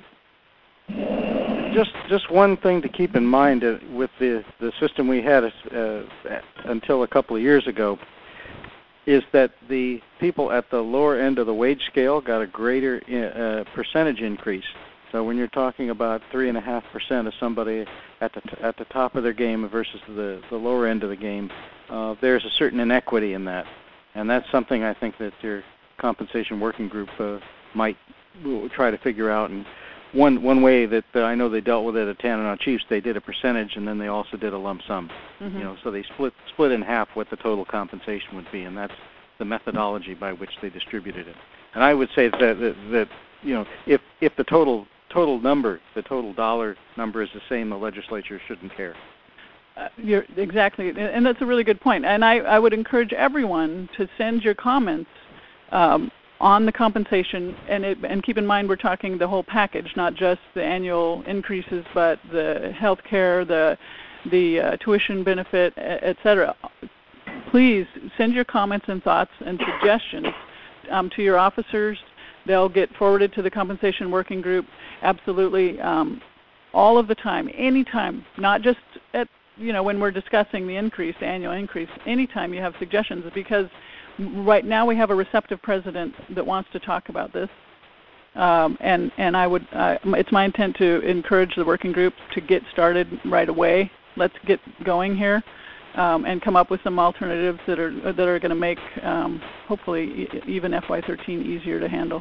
Just just one thing to keep in mind uh, with the the system we had uh, until a couple of years ago is that the people at the lower end of the wage scale got a greater uh, percentage increase. So when you're talking about three and a half percent of somebody at the t- at the top of their game versus the the lower end of the game, uh, there's a certain inequity in that, and that's something I think that your compensation working group uh, might try to figure out. And one one way that uh, I know they dealt with it at Tanana Chiefs, they did a percentage, and then they also did a lump sum. Mm-hmm. You know, so they split split in half what the total compensation would be, and that's the methodology by which they distributed it. And I would say that that, that you know, if if the total total number, the total dollar number is the same, the legislature shouldn't care. Uh, you're exactly, and that's a really good point. And I, I would encourage everyone to send your comments um, on the compensation, and it, and keep in mind we're talking the whole package, not just the annual increases, but the health care, the the uh, tuition benefit, et cetera. Please send your comments and thoughts and suggestions um, to your officers. They'll get forwarded to the compensation working group. Absolutely, um, all of the time, anytime, not just at you know, when we're discussing the increase, the annual increase, anytime you have suggestions, because right now we have a receptive president that wants to talk about this. Um, and, and I would, uh, it's my intent to encourage the working group to get started right away. Let's get going here um, and come up with some alternatives that are that are going to make, um, hopefully, e- even F Y thirteen easier to handle.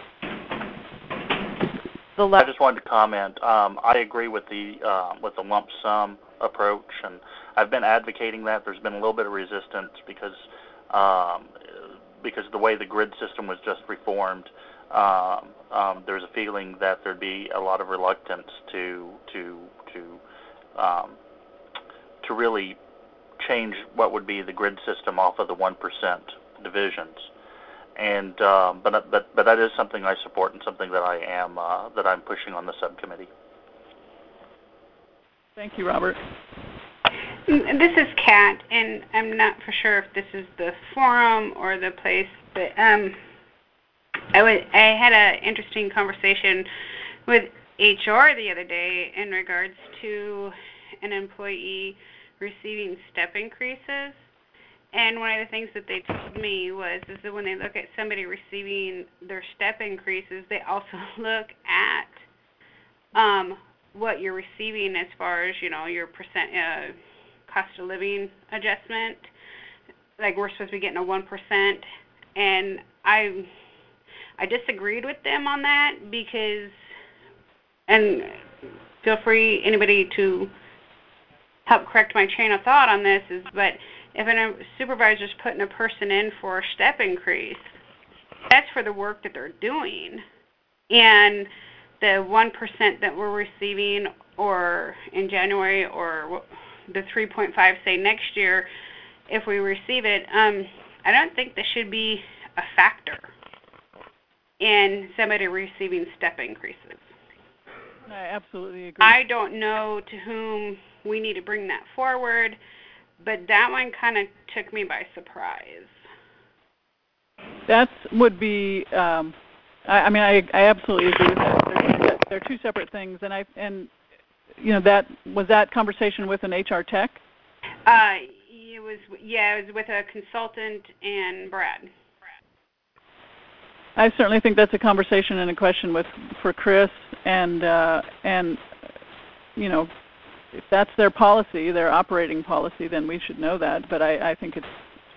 I just wanted to comment. Um, I agree with the uh, with the lump sum approach, and I've been advocating that. There's been a little bit of resistance because um, because the way the grid system was just reformed. Um, um, there's a feeling that there'd be a lot of reluctance to to to um, to really change what would be the grid system off of the one percent divisions. And um, but but but that is something I support and something that I am uh, that I'm pushing on the subcommittee. Thank you, Robert. This is Kat, and I'm not for sure if this is the forum or the place, but um, I was I had an interesting conversation with H R the other day in regards to an employee receiving step increases. And one of the things that they told me was is that when they look at somebody receiving their step increases, they also look at um, what you're receiving as far as, you know, your percent uh, cost of living adjustment. Like we're supposed to be getting a one percent, and I I disagreed with them on that because, and feel free anybody to help correct my train of thought on this is, but if a supervisor's putting a person in for a step increase, that's for the work that they're doing. And the one percent that we're receiving or in January or the three point five, say, next year, if we receive it, um, I don't think this should be a factor in somebody receiving step increases. I absolutely agree. I don't know to whom we need to bring that forward, but that one kind of took me by surprise. That would be, um, I, I mean, I, I absolutely agree with that. They're, they're two separate things, and I, and you know, that was that conversation with an H R tech. Uh, it was, yeah, it was with a consultant and Brad. I certainly think that's a conversation and a question with for Chris, and uh, and you know, if that's their policy, their operating policy, then we should know that. But I, I think it's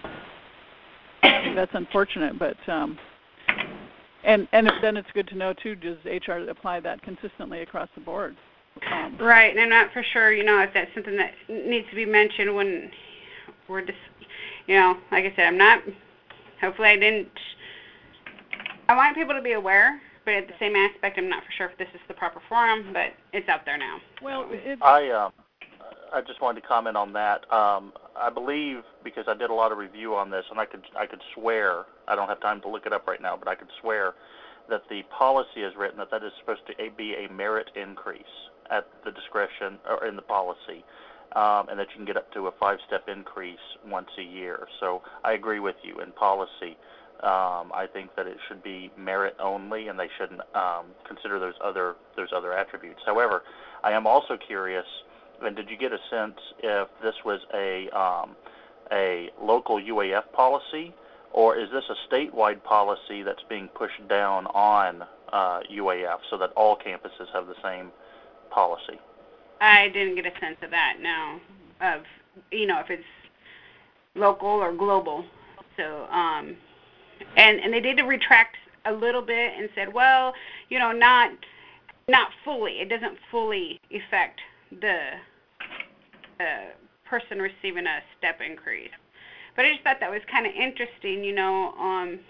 I think that's unfortunate. But um, and and if, then it's good to know too. Does H R apply that consistently across the board? Um, right, and I'm not for sure. You know, if that's something that needs to be mentioned when we're just, you know, like I said, I'm not. Hopefully, I didn't. I want people to be aware, but at the same aspect, I'm not for sure if this is the proper forum, but it's out there now. Well, it's... I um, I just wanted to comment on that. Um, I believe because I did a lot of review on this, and I could I could swear I don't have time to look it up right now, but I could swear that the policy is written that that is supposed to be a merit increase at the discretion or in the policy, um, and that you can get up to a five-step increase once a year. So I agree with you in policy. Um, I think that it should be merit only, and they shouldn't um, consider those other those other attributes. However, I am also curious. And did you get a sense if this was a um, a local U A F policy, or is this a statewide policy that's being pushed down on uh, U A F so that all campuses have the same policy? I didn't get a sense of that. No, of you know if it's local or global. So. Um, And and they did retract a little bit and said, well, you know, not not fully. It doesn't fully affect the the person receiving a step increase. But I just thought that was kind of interesting, you know, um,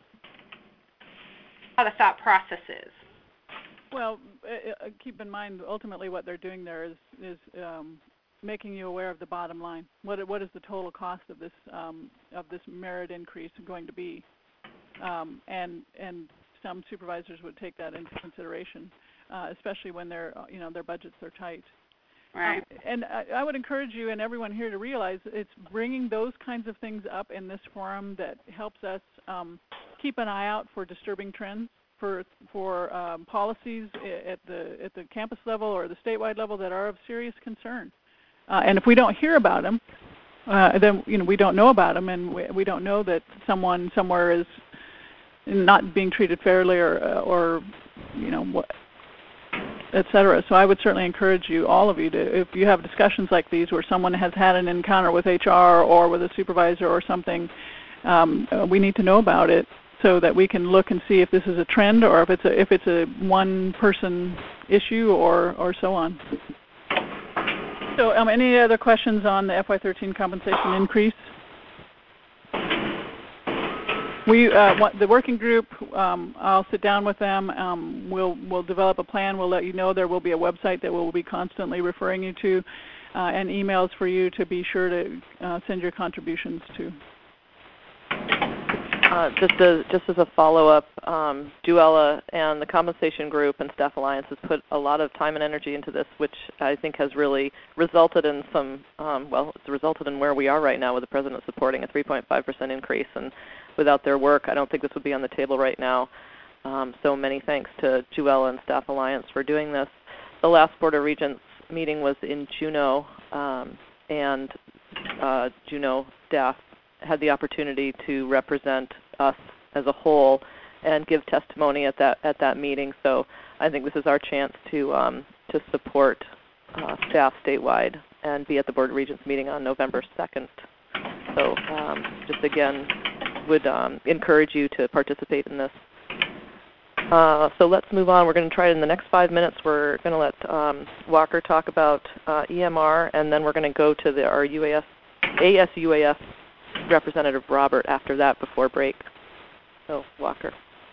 how the thought process is. Well, uh, keep in mind, ultimately what they're doing there is is um, making you aware of the bottom line. What what is the total cost of this um, of this merit increase going to be? Um, and and some supervisors would take that into consideration, uh, especially when their you know their budgets are tight. Right. Um, and I, I would encourage you and everyone here to realize it's bringing those kinds of things up in this forum that helps us um, keep an eye out for disturbing trends, for for um, policies at the at the campus level or the statewide level that are of serious concern. Uh, and if we don't hear about them, uh, then you know we don't know about them, and we, we don't know that someone somewhere is not being treated fairly, or or you know what, et cetera. So I would certainly encourage you, all of you, to, if you have discussions like these where someone has had an encounter with H R or with a supervisor or something, um, we need to know about it so that we can look and see if this is a trend or if it's a if it's a one-person issue or or so on. So, um, any other questions on the F Y thirteen compensation increase? We, uh, want the working group, um, I'll sit down with them. Um, we'll we'll develop a plan. We'll let you know. There will be a website that we'll be constantly referring you to, uh, and emails for you to be sure to uh, send your contributions to. Uh, just, as, just as a follow-up, um, Juela and the Compensation Group and Staff Alliance has put a lot of time and energy into this, which I think has really resulted in some, um, well, it's resulted in where we are right now with the President supporting a three point five percent increase. And without their work, I don't think this would be on the table right now. Um, so many thanks to Juela and Staff Alliance for doing this. The last Board of Regents meeting was in Juneau, um, and uh, Juneau staff had the opportunity to represent us as a whole and give testimony at that at that meeting. So I think this is our chance to um, to support uh, staff statewide and be at the Board of Regents meeting on November second. So um, just again, would um, encourage you to participate in this. Uh, so let's move on. We're going to try it in the next five minutes. We're going to let um, Walker talk about uh, E M R, and then we're going to go to the, our U A S, A S U A F Representative Robert after that before break. So Walker.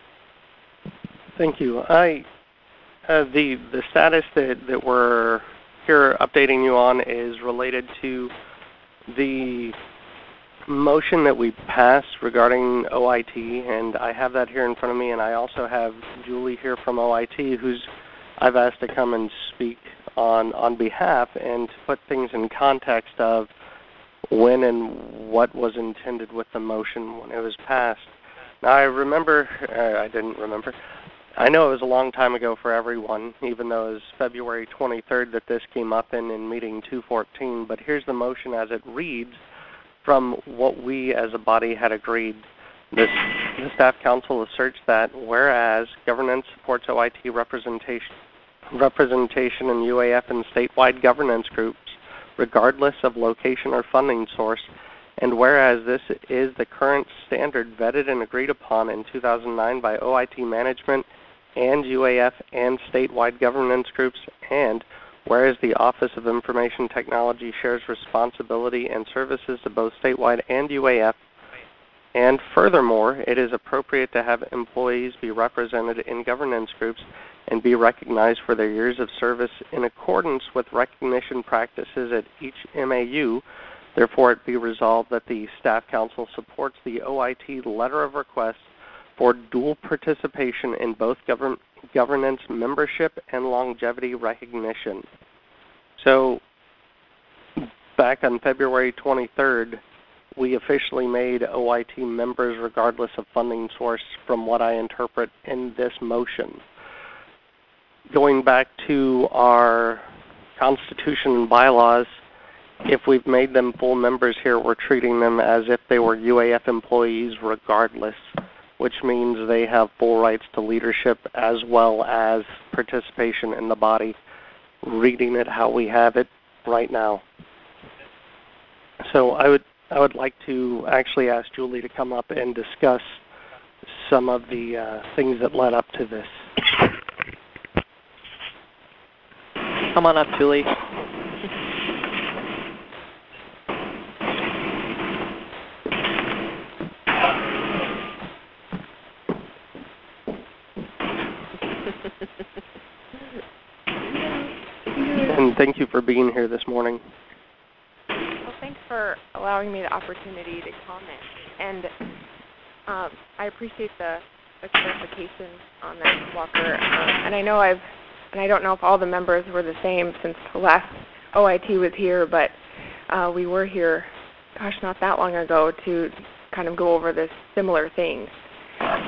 Thank you. I uh, the the status that, that we're here updating you on is related to the motion that we passed regarding O I T, and I have that here in front of me, and I also have Julie here from O I T, who's I've asked to come and speak on on behalf and to put things in context of when and what was intended with the motion when it was passed. Now I remember, uh, I didn't remember, I know it was a long time ago for everyone, even though it was February twenty-third that this came up in, in meeting two fourteen, but here's the motion as it reads from what we as a body had agreed. This, the Staff Council asserts that whereas governance supports O I T representation, representation in U A F and statewide governance groups, regardless of location or funding source, and whereas this is the current standard vetted and agreed upon in two thousand nine by O I T management and U A F and statewide governance groups, and whereas the Office of Information Technology shares responsibility and services to both statewide and U A F, and furthermore, it is appropriate to have employees be represented in governance groups and be recognized for their years of service in accordance with recognition practices at each M A U. Therefore, it be resolved that the Staff Council supports the O I T letter of request for dual participation in both govern governance membership and longevity recognition. So, back on February twenty-third, we officially made O I T members regardless of funding source from what I interpret in this motion. Going back to our Constitution and bylaws, if we've made them full members here, we're treating them as if they were U A F employees regardless, which means they have full rights to leadership as well as participation in the body, reading it how we have it right now. So I would I would like to actually ask Julie to come up and discuss some of the uh, things that led up to this. Come on up, Julie. And thank you for being here this morning. Well, thanks for allowing me the opportunity to comment. And um, I appreciate the, the clarification on that, Walker. Um, and I know I've, and I don't know if all the members were the same since the last O I T was here, but uh, we were here, gosh, not that long ago to kind of go over this similar thing.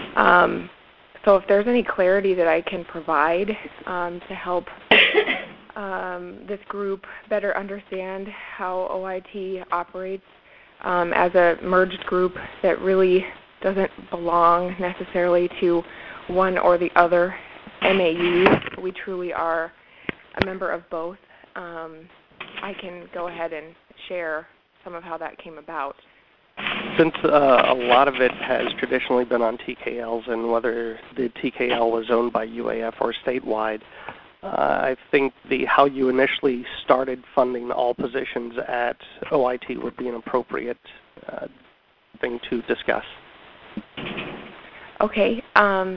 Um, so if there's any clarity that I can provide um, to help um, this group better understand how O I T operates um, as a merged group that really doesn't belong necessarily to one or the other M A U. We truly are a member of both. Um, I can go ahead and share some of how that came about. Since uh, a lot of it has traditionally been on T K Ls, and whether the T K L was owned by U A F or statewide, uh, I think the how you initially started funding all positions at O I T would be an appropriate uh, thing to discuss. Okay. Um,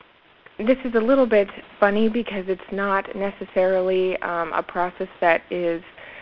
this is a little bit funny because it's not necessarily um, a process that is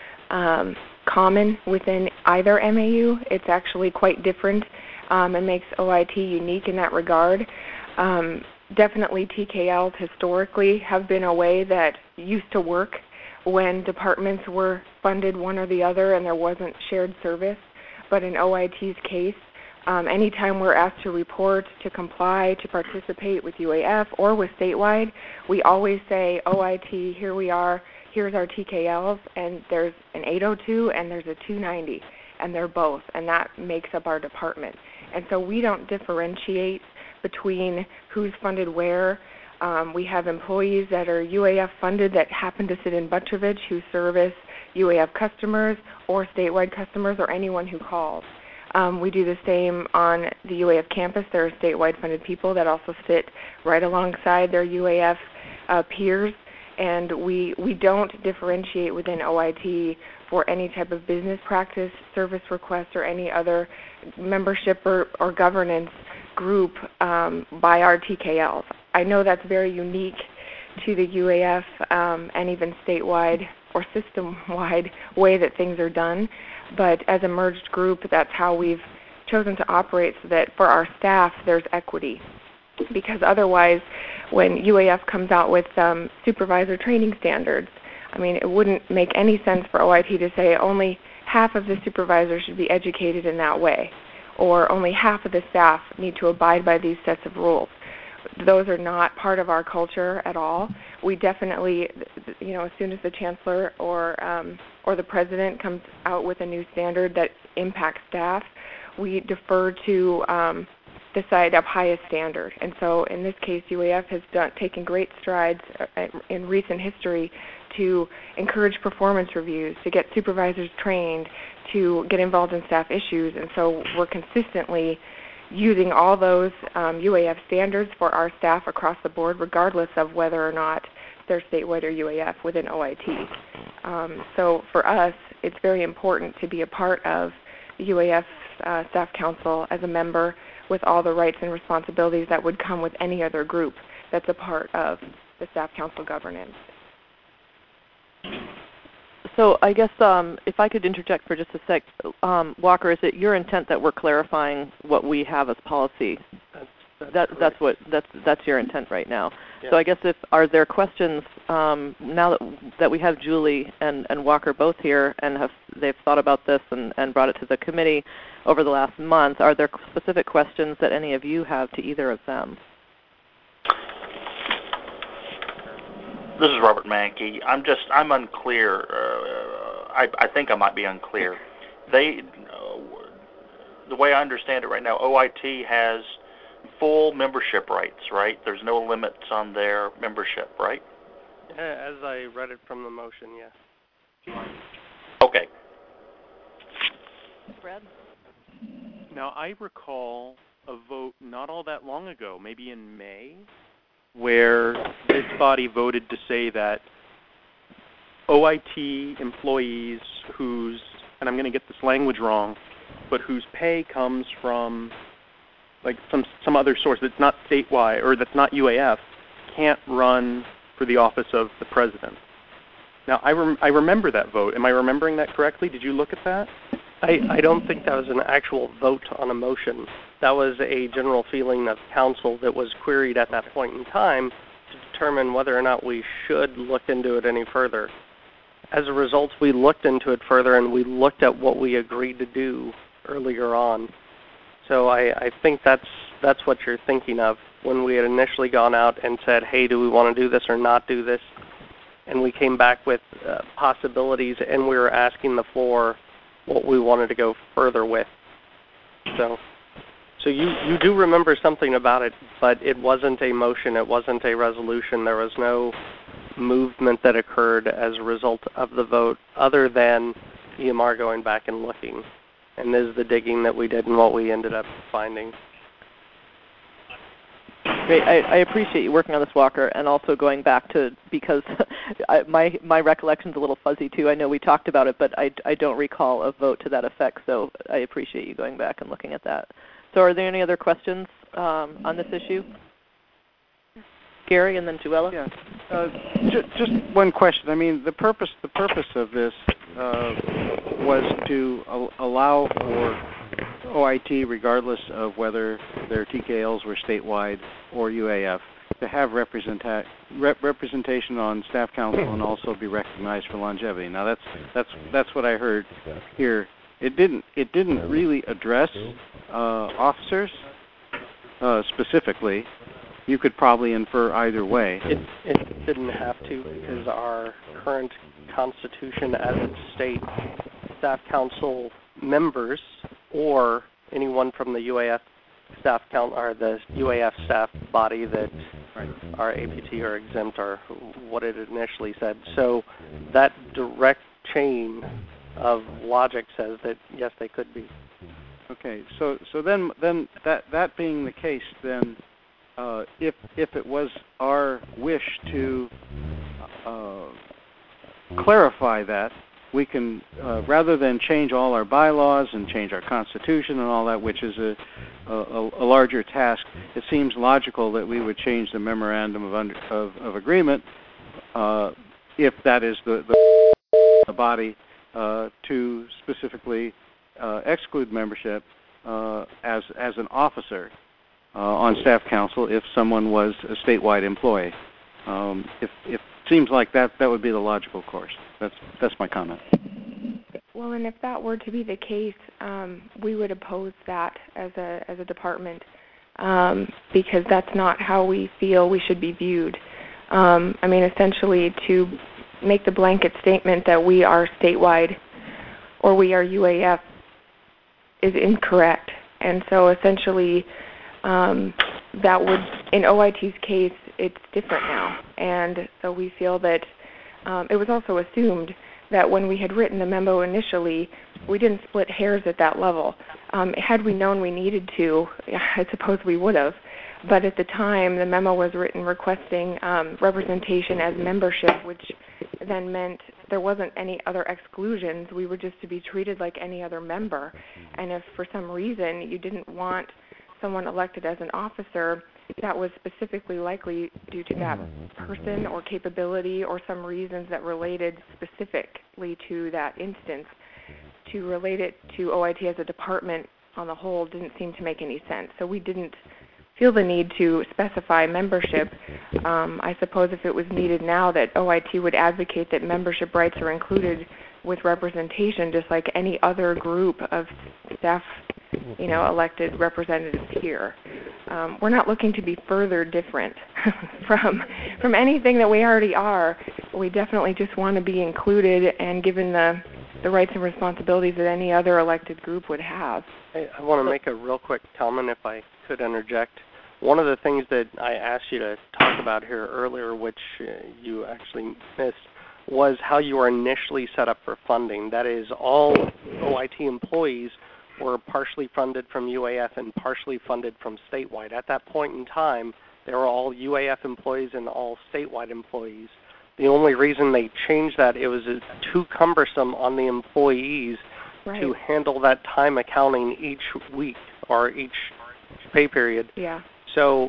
um, common within either M A U. It's actually quite different um, and makes O I T unique in that regard. Um, definitely T K Ls historically have been a way that used to work when departments were funded one or the other and there wasn't shared service. But in O I T's case, um, anytime we're asked to report, to comply, to participate with U A F or with statewide, we always say, O I T, here we are, here's our T K Ls, and there's an eight oh two and there's a two ninety, and they're both, and that makes up our department. And so we don't differentiate between who's funded where. Um, we have employees that are U A F funded that happen to sit in Butrovich who service U A F customers or statewide customers or anyone who calls. Um, we do the same on the U A F campus. There are statewide funded people that also sit right alongside their U A F uh, peers. And we, we don't differentiate within O I T for any type of business practice, service request, or any other membership or, or governance group um, by our T K Ls. I know that's very unique to the U A F um, and even statewide or system-wide way that things are done, but as a merged group, that's how we've chosen to operate so that for our staff there's equity. Because otherwise, when U A F comes out with um, supervisor training standards, I mean, it wouldn't make any sense for O I T to say only half of the supervisors should be educated in that way, or only half of the staff need to abide by these sets of rules. Those are not part of our culture at all. We definitely, you know, as soon as the chancellor or um, or the president comes out with a new standard that impacts staff, we defer to um, the side of highest standard. And so in this case, U A F has done, taken great strides in recent history to encourage performance reviews, to get supervisors trained, to get involved in staff issues. And so we're consistently using all those um, U A F standards for our staff across the board, regardless of whether or not they're statewide or U A F within O I T. Um, so for us, it's very important to be a part of the U A F uh, Staff Council as a member with all the rights and responsibilities that would come with any other group that's a part of the Staff Council governance. So I guess um, if I could interject for just a sec, um, Walker, is it your intent that we're clarifying what we have as policy? That's, that's, that, that's what that's that's your intent right now. Yeah. So I guess if are there questions um, now that that we have Julie and, and Walker both here and have they've thought about this and, and brought it to the committee over the last month, are there specific questions that any of you have to either of them? This is Robert Mankey. I'm just, I'm unclear. Uh, I, I think I might be unclear. They, uh, the way I understand it right now, O I T has full membership rights, right? There's no limits on their membership, right? As I read it from the motion, yes. Okay. Brad? Now, I recall a vote not all that long ago, maybe in May, where this body voted to say that O I T employees whose, and I'm going to get this language wrong, but whose pay comes from like some some other source that's not statewide or that's not U A F can't run for the office of the president. Now, I, rem I remember that vote. Am I remembering that correctly? Did you look at that? I, I don't think that was an actual vote on a motion. That was a general feeling of council that was queried at that point in time to determine whether or not we should look into it any further. As a result, we looked into it further and we looked at what we agreed to do earlier on. So I, I think that's, that's what you're thinking of when we had initially gone out and said, hey, do we want to do this or not do this? and we came back with uh, possibilities, and we were asking the floor what we wanted to go further with. So, so you, you do remember something about it, but it wasn't a motion, it wasn't a resolution, there was no movement that occurred as a result of the vote other than E M R going back and looking. And this is the digging that we did and what we ended up finding. Great. I, I appreciate you working on this, Walker, and also going back to, because I, my my recollection's a little fuzzy too. I know we talked about it, but I, I don't recall a vote to that effect, so I appreciate you going back and looking at that. So are there any other questions um, on this issue? Gary and then Joella? Yeah. Uh, ju- just one question. I mean, the purpose the purpose of this uh, was to al- allow for O I T, regardless of whether their T K Ls were statewide or U A F, to have representa- rep- representation on staff council and also be recognized for longevity. Now that's that's that's what I heard here. It didn't it didn't really address uh, officers uh, specifically. You could probably infer either way. It, it didn't have to, because our current Constitution as it states, staff council members or anyone from the U A F staff count or the U A F staff body that right. are A P T or exempt or what it initially said. So that direct chain of logic says that yes, they could be. Okay, so so then then that that being the case, then. Uh, if if it was our wish to uh, clarify that, we can, uh, rather than change all our bylaws and change our Constitution and all that, which is a, a, a larger task, it seems logical that we would change the memorandum of under, of, of agreement, uh, if that is the, the, the body, uh, to specifically uh, exclude membership uh, as as an officer. Uh, on staff council if someone was a statewide employee. Um, if, if it seems like that, that would be the logical course. That's that's my comment. Well, and if that were to be the case, um, we would oppose that as a as a department um, because that's not how we feel we should be viewed. Um, I mean, essentially, to make the blanket statement that we are statewide or we are U A F is incorrect, and so essentially. Um, that would, in O I T's case, it's different now. And so we feel that um, it was also assumed that when we had written the memo initially, we didn't split hairs at that level. Um, had we known we needed to, I suppose we would have. But at the time, the memo was written requesting um, representation as membership, which then meant there wasn't any other exclusions. We were just to be treated like any other member. And if for some reason you didn't want someone elected as an officer, that was specifically likely due to that person or capability or some reasons that related specifically to that instance. To relate it to O I T as a department on the whole didn't seem to make any sense. So we didn't feel the need to specify membership. Um, I suppose if it was needed now that O I T would advocate that membership rights are included with representation just like any other group of staff you know, elected representatives here. Um, we're not looking to be further different from from anything that we already are. We definitely just want to be included and given the, the rights and responsibilities that any other elected group would have. I, I want to make a real quick comment, if I could interject. One of the things that I asked you to talk about here earlier, which uh, you actually missed, was how you were initially set up for funding. That is, all O I T employees were partially funded from U A F and partially funded from statewide. At that point in time, they were all U A F employees and all statewide employees. The only reason they changed that, it was too cumbersome on the employees right. to handle that time accounting each week or each pay period. Yeah. So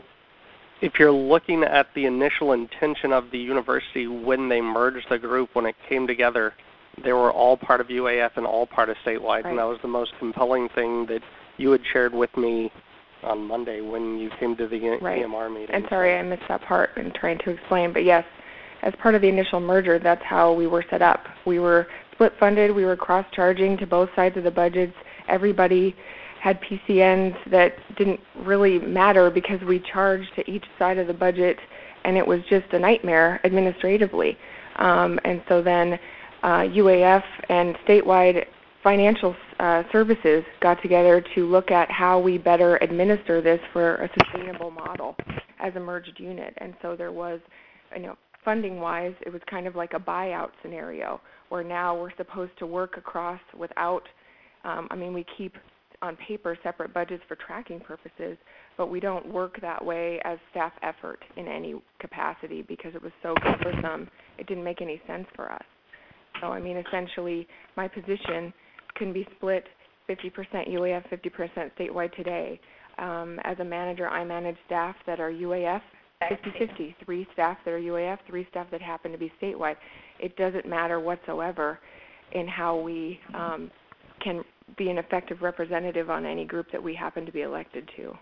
if you're looking at the initial intention of the university when they merged the group, when it came together, they were all part of U A F and all part of statewide, right. and that was the most compelling thing that you had shared with me on Monday when you came to the right. E M R meeting. And sorry, I missed that part in trying to explain, but yes, as part of the initial merger, that's how we were set up. We were split funded, we were cross-charging to both sides of the budgets. Everybody had P C Ns that didn't really matter because we charged to each side of the budget, and it was just a nightmare administratively. Um, and so then uh, U A F and statewide financial uh, services got together to look at how we better administer this for a sustainable model as a merged unit. And so there was, you know, funding-wise, it was kind of like a buyout scenario where now we're supposed to work across without, um, I mean, we keep on paper separate budgets for tracking purposes, but we don't work that way as staff effort in any capacity because it was so cumbersome. It didn't make any sense for us. So, I mean, essentially, my position can be split fifty percent U A F, fifty percent statewide today. Um, as a manager, I manage staff that are U A F fifty fifty, three staff that are U A F, three staff that happen to be statewide. It doesn't matter whatsoever in how we um, can be an effective representative on any group that we happen to be elected to.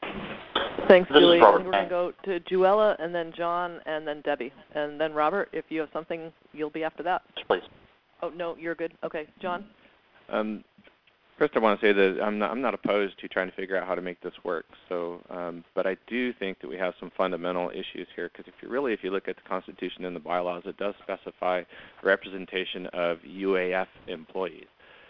Thanks, This Julie. is Robert We're going to go to Juella and then John and then Debbie. And then Robert, if you have something, you'll be after that. Please. Oh, no, you're good. Okay, John? Um, first, I want to say that I'm not, I'm not opposed to trying to figure out how to make this work. So, um, but I do think that we have some fundamental issues here. Because if you really, if you look at the Constitution and the bylaws, it does specify representation of U A F employees.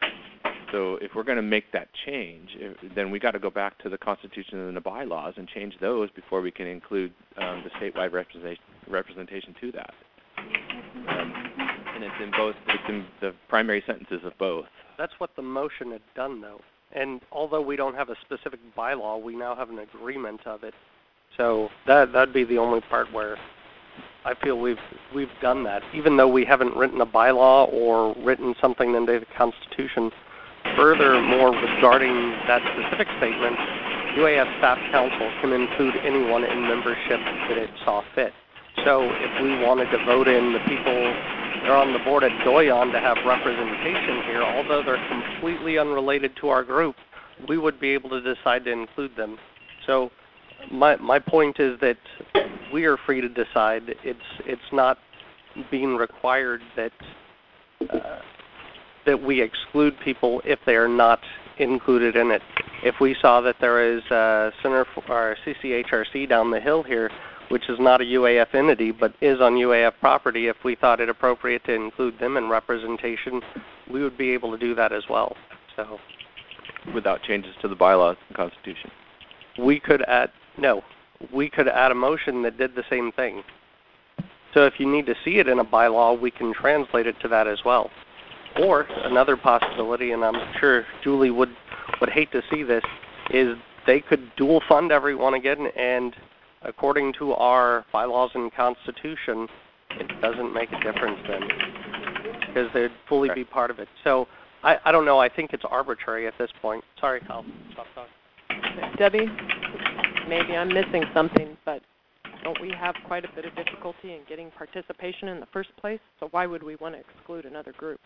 So if we're going to make that change, if, then we got to go back to the Constitution and the bylaws and change those before we can include um, the statewide representation, representation to that. Um, and it's in both. It's in the primary sentences of both. That's what the motion had done, though. And although we don't have a specific bylaw, we now have an agreement of it. So that that'd be the only part where I feel we've we've done that, even though we haven't written a bylaw or written something into the Constitution. Furthermore, regarding that specific statement, U A F Staff Council can include anyone in membership that it saw fit. So if we wanted to vote in the people that are on the board at Doyon to have representation here, although they're completely unrelated to our group, we would be able to decide to include them. So my my point is that we are free to decide. It's it's not being required that uh, that we exclude people if they are not included in it. If we saw that there is a Center for or C C H R C down the hill here, which is not a U A F entity but is on U A F property, if we thought it appropriate to include them in representation, we would be able to do that as well. So, without changes to the bylaws and Constitution. We could add no, we could add a motion that did the same thing. So if you need to see it in a bylaw, we can translate it to that as well. Or another possibility, and I'm sure Julie would, would hate to see this, is they could dual fund everyone again, and according to our bylaws and Constitution, it doesn't make a difference then, because they'd fully be part of it. So I, I don't know, I think it's arbitrary at this point. Sorry, I'll stop talking. Debbie? Maybe I'm missing something, but don't we have quite a bit of difficulty in getting participation in the first place? So why would we want to exclude another group?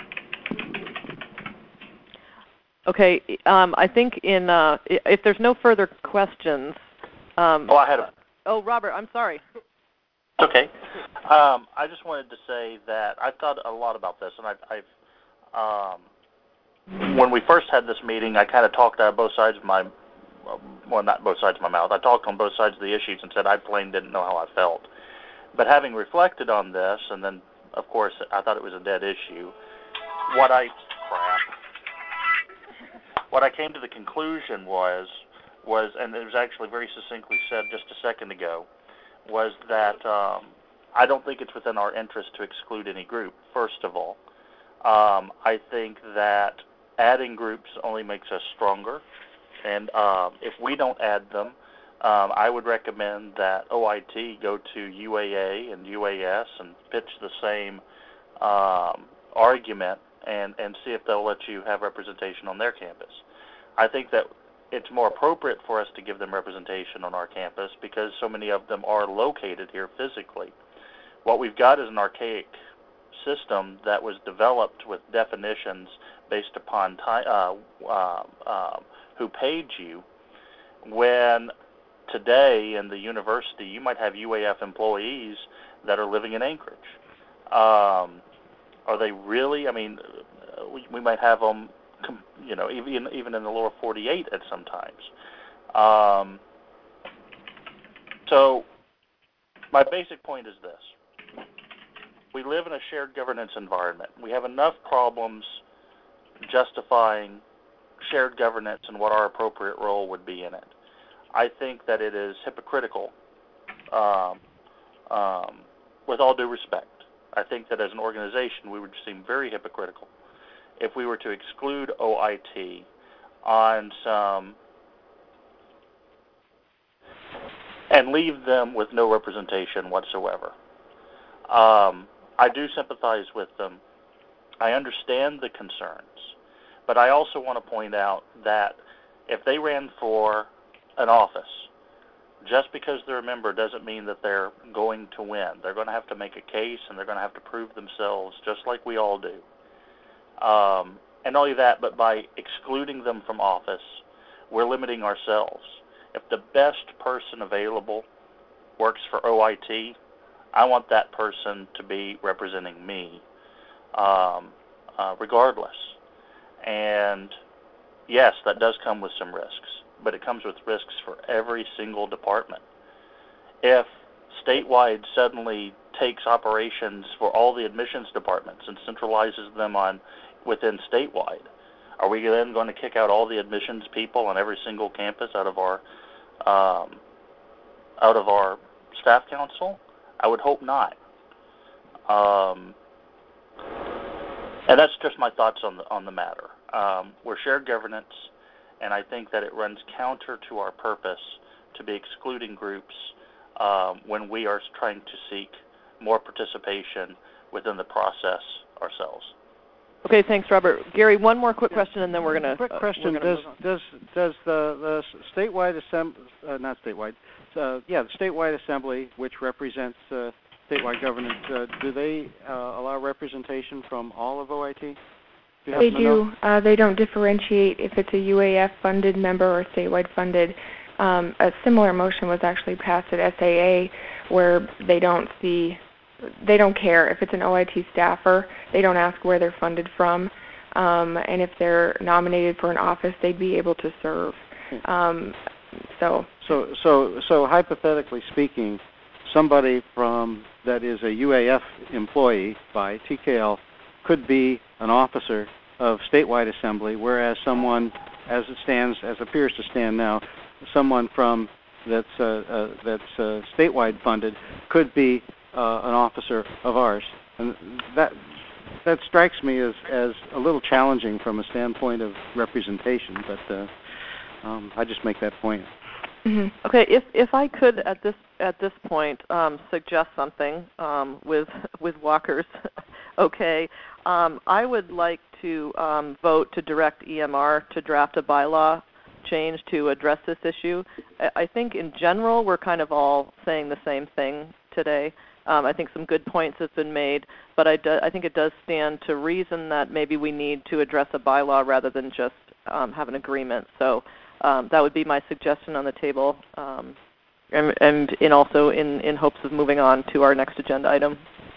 Okay, um, I think in uh, if there's no further questions. Um, oh, I had a. Oh, Robert, I'm sorry. Okay. Um, I just wanted to say that I thought a lot about this, and I, I've um, when we first had this meeting, I kind of talked out of both sides of my, well, not both sides of my mouth. I talked on both sides of the issues and said I plain didn't know how I felt. But having reflected on this, and then of course I thought it was a dead issue. What I crap. What I came to the conclusion was, was, and it was actually very succinctly said just a second ago, was that um, I don't think it's within our interest to exclude any group, first of all. Um, I think that adding groups only makes us stronger, and um, if we don't add them, um, I would recommend that O I T go to U A A and U A S and pitch the same um, argument and, and see if they'll let you have representation on their campus. I think that it's more appropriate for us to give them representation on our campus because so many of them are located here physically. What we've got is an archaic system that was developed with definitions based upon time, uh, uh, uh, who paid you, when today in the university you might have U A F employees that are living in Anchorage. Um, are they really? I mean, we, we might have them, you know, even even in the lower forty-eight at some times. Um, so my basic point is this. we live in a shared governance environment. We have enough problems justifying shared governance and what our appropriate role would be in it. I think that it is hypocritical, um, um, with all due respect. I think that as an organization, we would seem very hypocritical if we were to exclude O I T on some and leave them with no representation whatsoever. Um, I do sympathize with them. I understand the concerns, but I also want to point out that if they ran for an office, just because they're a member doesn't mean that they're going to win. They're going to have to make a case, and they're going to have to prove themselves just like we all do. Um, and not only that, but by excluding them from office, we're limiting ourselves. If the best person available works for O I T, I want that person to be representing me, um, uh, regardless. And yes, that does come with some risks, but it comes with risks for every single department. If statewide suddenly takes operations for all the admissions departments and centralizes them on within statewide, are we then going to kick out all the admissions people on every single campus out of our um, out of our staff council? I would hope not. Um, and that's just my thoughts on the on the matter. Um, we're shared governance, and I think that it runs counter to our purpose to be excluding groups um, when we are trying to seek more participation within the process ourselves. Okay, thanks, Robert. Gary, one more quick question, and then we're going to. Quick question: uh, Does does does the the statewide assembly, uh, not statewide, uh, yeah, the statewide assembly, which represents uh, statewide governance, uh, do they uh, allow representation from all of O I T? Do They do. Uh, they don't differentiate if it's a U A F-funded member or statewide funded. Um, a similar motion was actually passed at S A A, where they don't see. They don't care if it's an O I T staffer. They don't ask where they're funded from, um, and if they're nominated for an office, they'd be able to serve. Um, so, so, so, so hypothetically speaking, somebody from that is a U A F employee by T K L could be an officer of statewide assembly, whereas someone, as it stands, as appears to stand now, someone from that's uh, uh, that's uh, statewide funded could be Uh, an officer of ours, and that that strikes me as, as a little challenging from a standpoint of representation. But uh, um, I just make that point. Mm-hmm. Okay, if if I could at this at this point um, suggest something um, with with Walker's, okay, um, I would like to um, vote to direct E M R to draft a bylaw change to address this issue. I, I think in general we're kind of all saying the same thing today. Um, I think some good points have been made, but I, do, I think it does stand to reason that maybe we need to address a bylaw rather than just um, have an agreement. So um, that would be my suggestion on the table, um, and, and in also in, in hopes of moving on to our next agenda item.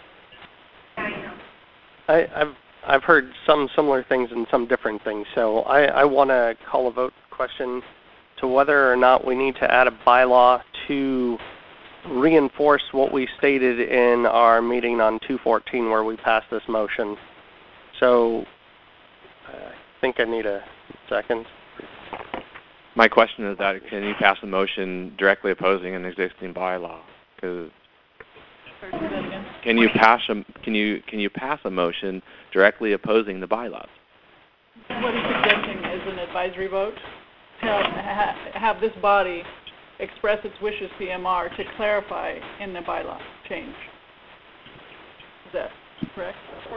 I, I've I've heard some similar things and some different things, so I, I want to call a vote question to whether or not we need to add a bylaw to reinforce what we stated in our meeting on two fourteen where we passed this motion. So I think I need a second. My question is that can you pass a motion directly opposing an existing bylaw? Because can you pass a can you can you pass a motion directly opposing the bylaws? What he's suggesting is an advisory vote. Tell, ha, have this body express its wishes to E M R to clarify in the bylaw change. Is that correct?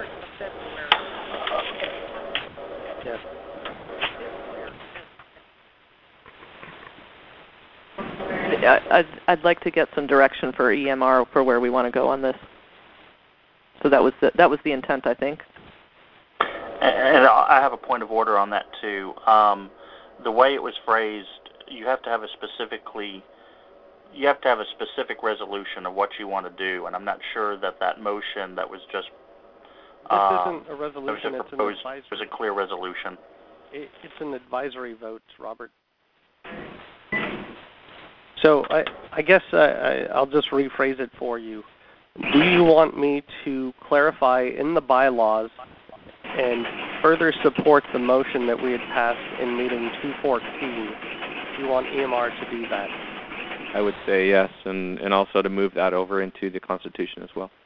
Yes. I'd, I'd like to get some direction for E M R for where we want to go on this. So that was the, that was the intent, I think. And I have a point of order on that too. Um, the way it was phrased, you have to have a specifically, you have to have a specific resolution of what you want to do, and I'm not sure that that motion that was just This uh, isn't a resolution, was it's an proposed, advisory. was a clear resolution. It, it's an advisory vote, Robert. So I, I guess I, I, I'll just rephrase it for you. do you want me to clarify in the bylaws and further support the motion that we had passed in meeting two fourteen? Do you want E M R to do that? I would say yes, and, and also to move that over into the Constitution as well.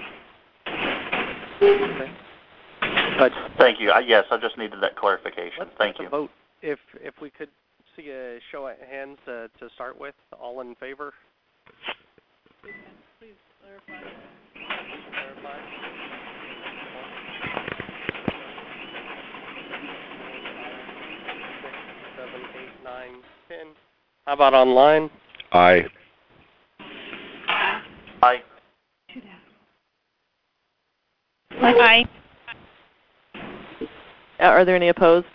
Okay. But Thank you. I, yes, I just needed that clarification. Let's Thank take you. a vote. If if we could see a show of hands uh, to start with, all in favor? Please clarify. Clarify. Six, seven, eight, nine, ten. How about online? Aye. Aye. Aye. Are there any opposed?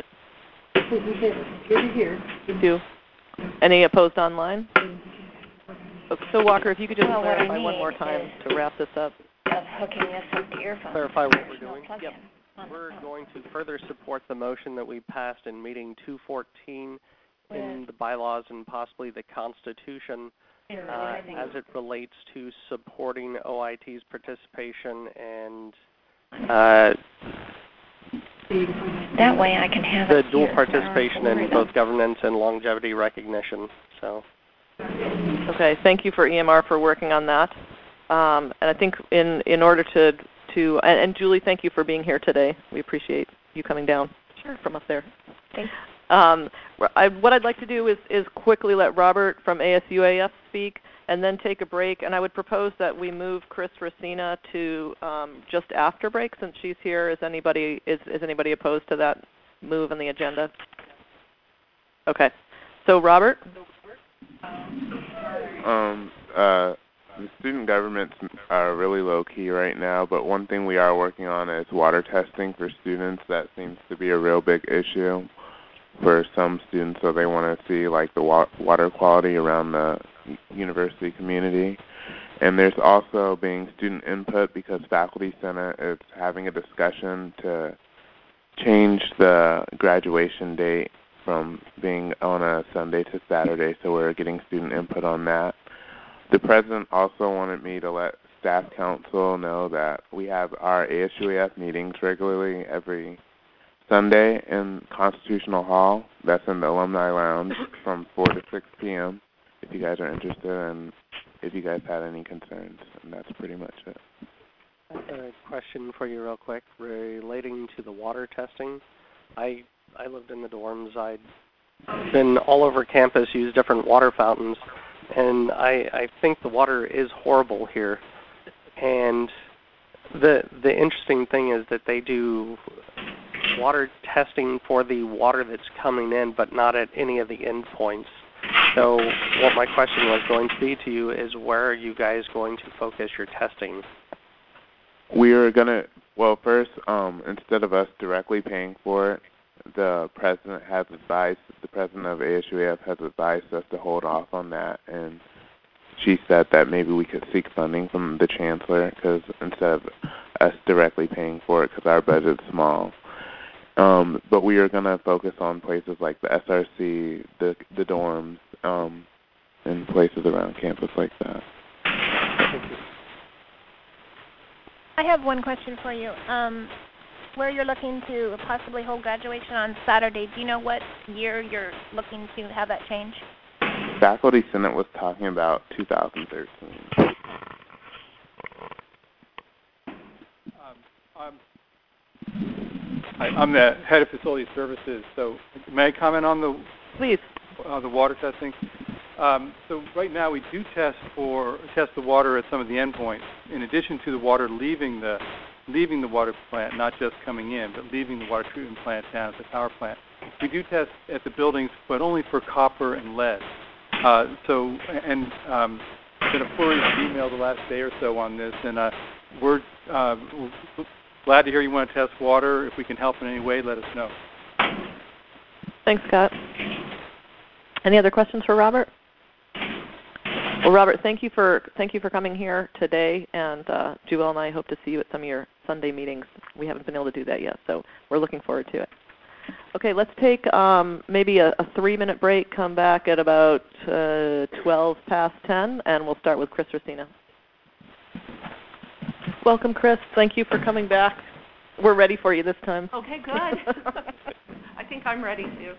Here. Two. Any opposed online? Okay, so Walker, if you could just Well, what I clarify one need more time is- to wrap this up. Of hooking this up to earphones. Clarify what we're No doing. plug Yep. in on the We're phone. going to further support the motion that we passed in meeting two fourteen in With- the bylaws and possibly the Constitution Yeah, uh, everything. as it relates to supporting O I T's participation and uh, That way I can have the it dual here. I don't have to participation worry in about- both governance and longevity recognition. So, Okay, thank you for E M R for working on that. Um, and I think in, in order to, to and, and Julie, thank you for being here today. We appreciate you coming down Sure. from up there. Thanks. Um, I, what I'd like to do is, is quickly let Robert from A S U A F speak and then take a break. And I would propose that we move Chris Racina to um, just after break since she's here. Is anybody, is, is anybody opposed to that move on the agenda? Okay. So Robert? Um, uh, the student governments are really low-key right now, but one thing we are working on is water testing for students. That seems to be a real big issue for some students, so they want to see like the wa- water quality around the university community. And there's also being student input because Faculty Senate is having a discussion to change the graduation date from being on a Sunday to Saturday, so we're getting student input on that. The president also wanted me to let staff council know that we have our A S U A F meetings regularly every Sunday in Constitutional Hall. That's in the Alumni Lounge from four to six p.m. if you guys are interested and if you guys had any concerns. And that's pretty much it. a question for you real quick relating to the water testing. I I lived in the dorms. I'd been all over campus, used different water fountains, and I, I think the water is horrible here. And the the interesting thing is that they do water testing for the water that's coming in, but not at any of the endpoints. So what my question was going to be to you is, where are you guys going to focus your testing? We are going to, well, first, um, instead of us directly paying for it, the president has advised, the president of A S U A F has advised us to hold off on that, and she said that maybe we could seek funding from the chancellor because instead of us directly paying for it because our budget's small. Um, but we are going to focus on places like the S R C, the the dorms, um, and places around campus like that. I have one question for you. Um, where you're looking to possibly hold graduation on Saturday, do you know what year you're looking to have that change? Faculty Senate was talking about two thousand thirteen. Um, I'm, I, I'm the head of facility services, so may I comment on the please uh, the water testing? Um, so right now we do test for test the water at some of the endpoints. In addition to the water leaving the leaving the water plant, not just coming in, but leaving the water treatment plant down at the power plant. We do test at the buildings, but only for copper and lead. Uh, so, and um, been a flurry of email the last day or so on this, and uh, we're uh, glad to hear you want to test water. If we can help in any way, let us know. Thanks, Scott. Any other questions for Robert? Well, Robert, thank you for thank you for coming here today, and uh, Jewel and I hope to see you at some of your Sunday meetings. We haven't been able to do that yet, so we're looking forward to it. Okay, let's take um, maybe a, a three-minute break, come back at about uh, twelve past ten, and we'll start with Chris Racina. Welcome, Chris. Thank you for coming back. We're ready for you this time. Okay, good. I think I'm ready too.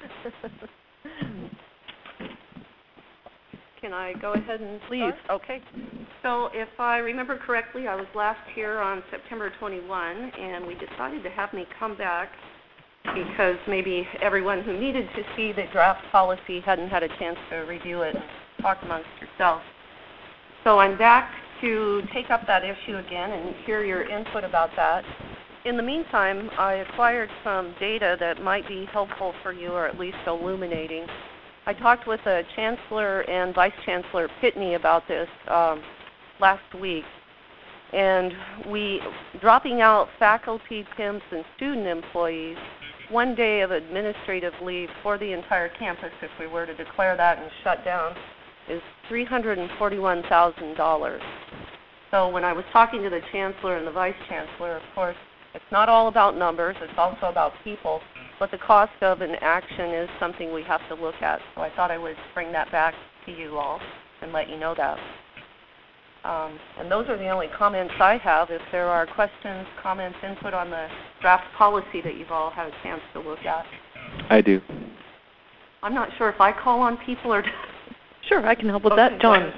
Can I go ahead and Please. start? Okay. So if I remember correctly, I was last here on September twenty-first, and we decided to have me come back because maybe everyone who needed to see the draft policy hadn't had a chance to review it and talk amongst yourselves. So I'm back to take up that issue again and hear your input about that. In the meantime, I acquired some data that might be helpful for you, or at least illuminating. I talked with the Chancellor and Vice Chancellor Pitney about this um, last week, and we, dropping out faculty, pimps, and student employees, one day of administrative leave for the entire campus, if we were to declare that and shut down, is three hundred forty-one thousand dollars. So when I was talking to the Chancellor and the Vice Chancellor, of course, it's not all about numbers, it's also about people, but the cost of an action is something we have to look at. So I thought I would bring that back to you all and let you know that. Um, and those are the only comments I have. If there are questions, comments, input on the draft policy that you've all had a chance to look at. I do. I'm not sure if I call on people or... Sure, I can help with Okay, that. John.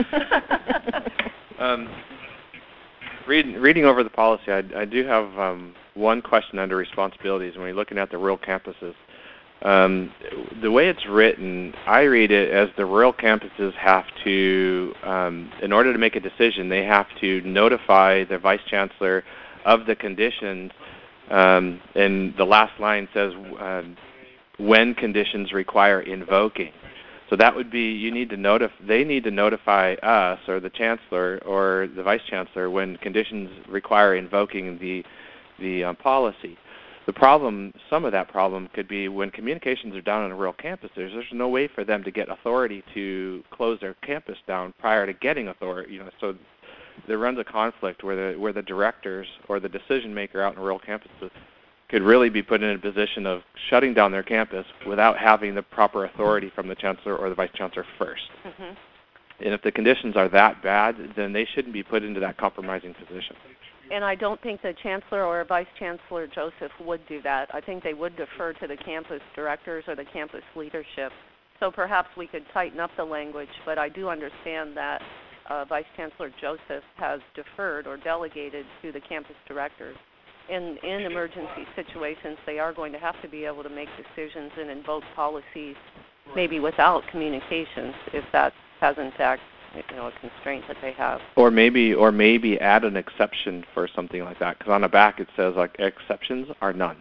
um, read, reading over the policy, I, I do have um, one question under responsibilities when you're looking at the rural campuses. Um, the way it's written, I read it as the rural campuses have to, um, in order to make a decision, they have to notify the Vice Chancellor of the conditions, um, and the last line says uh, when conditions require invoking. So that would be, you need to notif- they need to notify us or the Chancellor or the Vice Chancellor when conditions require invoking the, the uh, policy. The problem, some of that problem could be when communications are down on a rural campus, there's, there's no way for them to get authority to close their campus down prior to getting authority. You know, so there runs a conflict where the, where the directors or the decision maker out in rural campuses could really be put in a position of shutting down their campus without having the proper authority from the Chancellor or the Vice Chancellor first. Mm-hmm. And if the conditions are that bad, then they shouldn't be put into that compromising position. And I don't think the Chancellor or Vice Chancellor Joseph would do that. I think they would defer to the campus directors or the campus leadership. So perhaps we could tighten up the language, but I do understand that uh, Vice Chancellor Joseph has deferred or delegated to the campus directors. In, in emergency situations, they are going to have to be able to make decisions and invoke policies, maybe without communications, if that has in fact, you know, a constraint that they have. Or maybe, or maybe add an exception for something like that, because on the back it says like exceptions are none.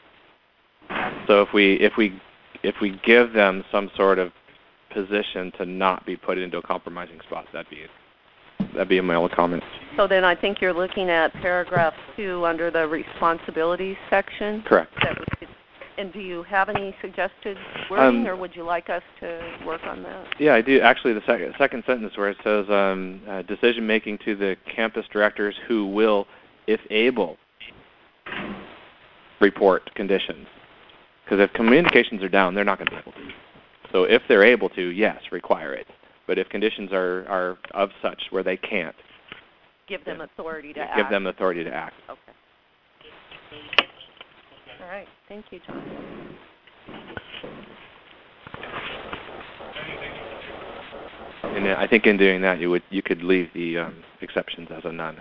So if we, if we, if we give them some sort of position to not be put into a compromising spot, that'd be, that'd be my only comment. So then I think you're looking at paragraph two under the responsibilities section. Correct. That we could, and do you have any suggested wording, Um, or would you like us to work on that? Yeah, I do. Actually, the sec- second sentence where it says um, uh, decision making to the campus directors who will, if able, report conditions. Because if communications are down, they're not going to be able to. So if they're able to, yes, require it. But if conditions are, are of such where they can't, Give them authority to act. give them the authority to act. Okay. All right. Thank you, John. And I think in doing that, you would you could leave the um, exceptions as a none.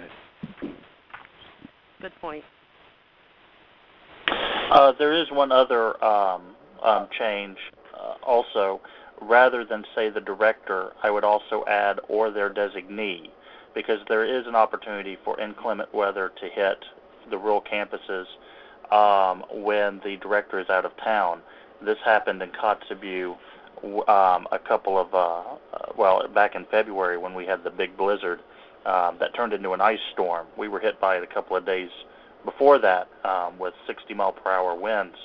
Good point. Uh, there is one other um, um, change uh, also. Rather than say the director, I would also add or their designee, because there is an opportunity for inclement weather to hit the rural campuses um, when the director is out of town. This happened in Kotzebue um, a couple of, uh, well, back in February when we had the big blizzard um, that turned into an ice storm. We were hit by it a couple of days before that um, with sixty mile per hour winds.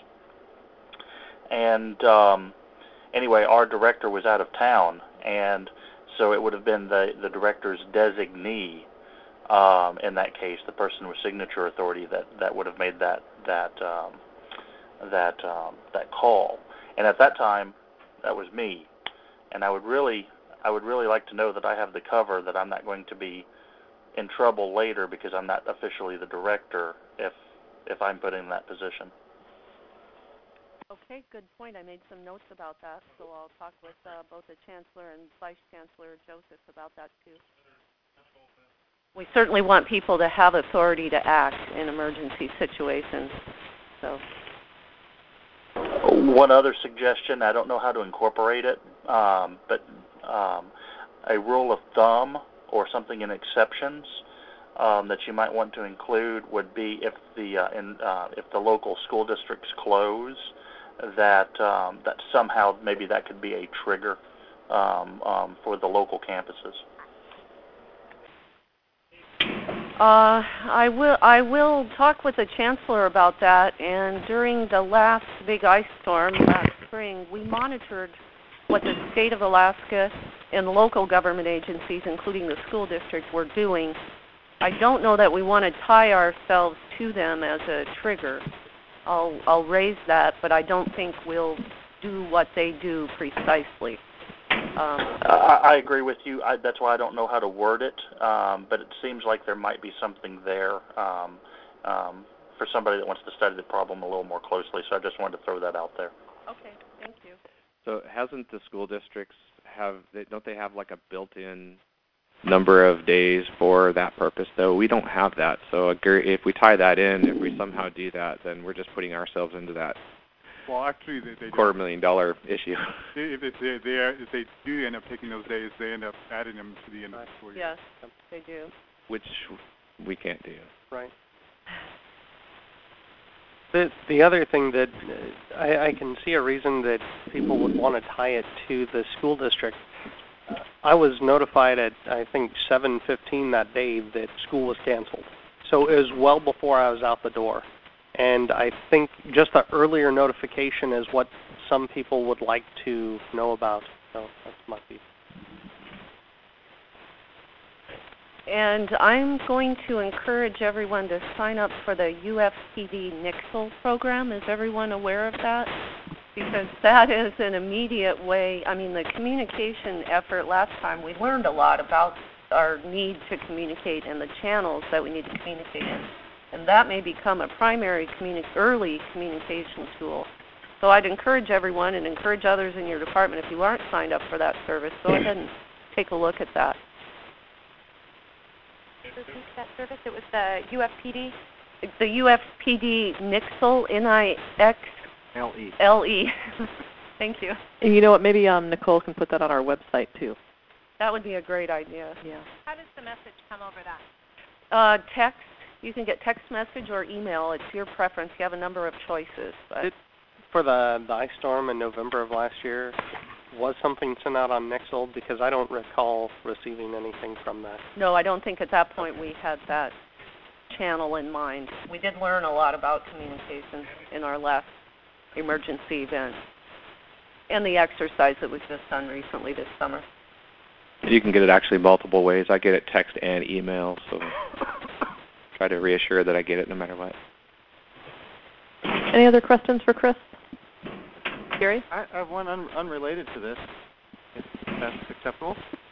And um, anyway, our director was out of town, and so it would have been the, the director's designee um, in that case, the person with signature authority that, that would have made that that um, that um, that call. And at that time, that was me. And I would really I would really like to know that I have the cover, that I'm not going to be in trouble later because I'm not officially the director if if I'm put in that position. Okay, good point. I made some notes about that, so I'll talk with uh, both the Chancellor and Vice Chancellor Joseph about that too. We certainly want people to have authority to act in emergency situations. So. One other suggestion, I don't know how to incorporate it, um, but um, a rule of thumb or something in exceptions um, that you might want to include would be if the uh, in, uh, if the local school districts close, that um, that somehow maybe that could be a trigger um, um, for the local campuses. Uh, I will. I will talk with the Chancellor about that. And during the last big ice storm last spring, we monitored what the state of Alaska and local government agencies, including the school district, were doing. I don't know that we want to tie ourselves to them as a trigger. I'll, I'll raise that, but I don't think we'll do what they do precisely. Um, I, I agree with you. I, that's why I don't know how to word it, um, but it seems like there might be something there um, um, for somebody that wants to study the problem a little more closely, so I just wanted to throw that out there. Okay, thank you. So hasn't the school districts have, they, don't they have like a built-in number of days for that purpose, though? We don't have that. So if we tie that in, if we somehow do that, then we're just putting ourselves into that Well, actually, they, they quarter million dollar issue. If, it, they, they are, if they do end up taking those days, they end up adding them to the end of the school year. Yes, they do. Which we can't do. Right. The the other thing that uh, I, I can see a reason that people would want to tie it to the school district. Uh, I was notified at, I think, seven fifteen that day that school was canceled. So it was well before I was out the door. And I think just the earlier notification is what some people would like to know about. So that might be. And I'm going to encourage everyone to sign up for the U F P D N I C S L program. Is everyone aware of that? Because that is an immediate way. I mean, the communication effort last time, we learned a lot about our need to communicate and the channels that we need to communicate in. And that may become a primary communi- early communication tool. So I'd encourage everyone and encourage others in your department, if you aren't signed up for that service, go ahead and take a look at that. Repeat that service. It was the U F P D? The U F P D N I C S L, N I X L E. L E. Thank you. And you know what? Maybe um, Nicole can put that on our website, too. That would be a great idea. Yeah. How does the message come over that? Uh, text. You can get text message or email. It's your preference. You have a number of choices. But Did, for the, the ice storm in November of last year, was something sent out on N I C S L? Because I don't recall receiving anything from that. No, I don't think at that point we had that channel in mind. We did learn a lot about communication in our last emergency event and the exercise that was just done recently this summer. You can get it actually multiple ways. I get it text and email, so try to reassure that I get it no matter what. Any other questions for Chris? Gary? I I have one un- unrelated to this, if that's acceptable.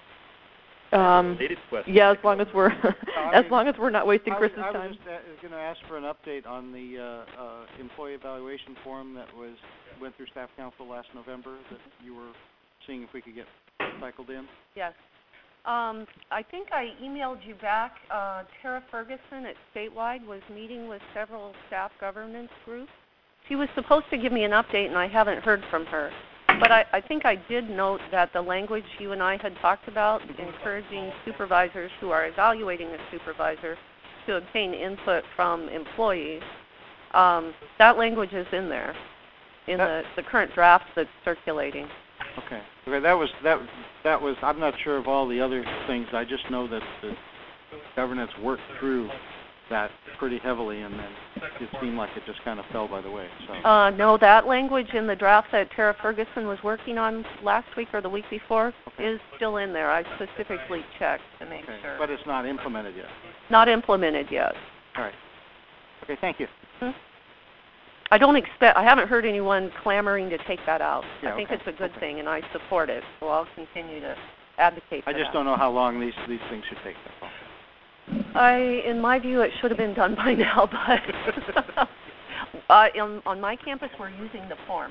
Um, yeah, as long as we're I as mean, long as we're not wasting I was, Chris's I time. was just uh, going to ask for an update on the uh, uh, employee evaluation form that was went through staff council last November that you were seeing if we could get cycled in. Yes. Um, I think I emailed you back. Uh, Tara Ferguson at Statewide was meeting with several staff governance groups. She was supposed to give me an update, and I haven't heard from her. But I, I think I did note that the language you and I had talked about, encouraging supervisors who are evaluating a supervisor to obtain input from employees, um, that language is in there, in the, the current draft that's circulating. Okay. Okay. That was that. That was. I'm not sure of all the other things. I just know that the governance worked through that pretty heavily, and then it seemed like it just kind of fell by the way. So. Uh, no, that language in the draft that Tara Ferguson was working on last week or the week before okay. is still in there. I specifically checked to make okay. sure. But it's not implemented yet. Not implemented yet. All right. Okay. Thank you. Hmm? I don't expect. I haven't heard anyone clamoring to take that out. Yeah, I think okay. it's a good okay. thing, and I support it. So I'll continue to advocate for I just that. don't know how long these these things should take. That's all. I, in my view, it should have been done by now, but uh, on, on my campus, we're using the form.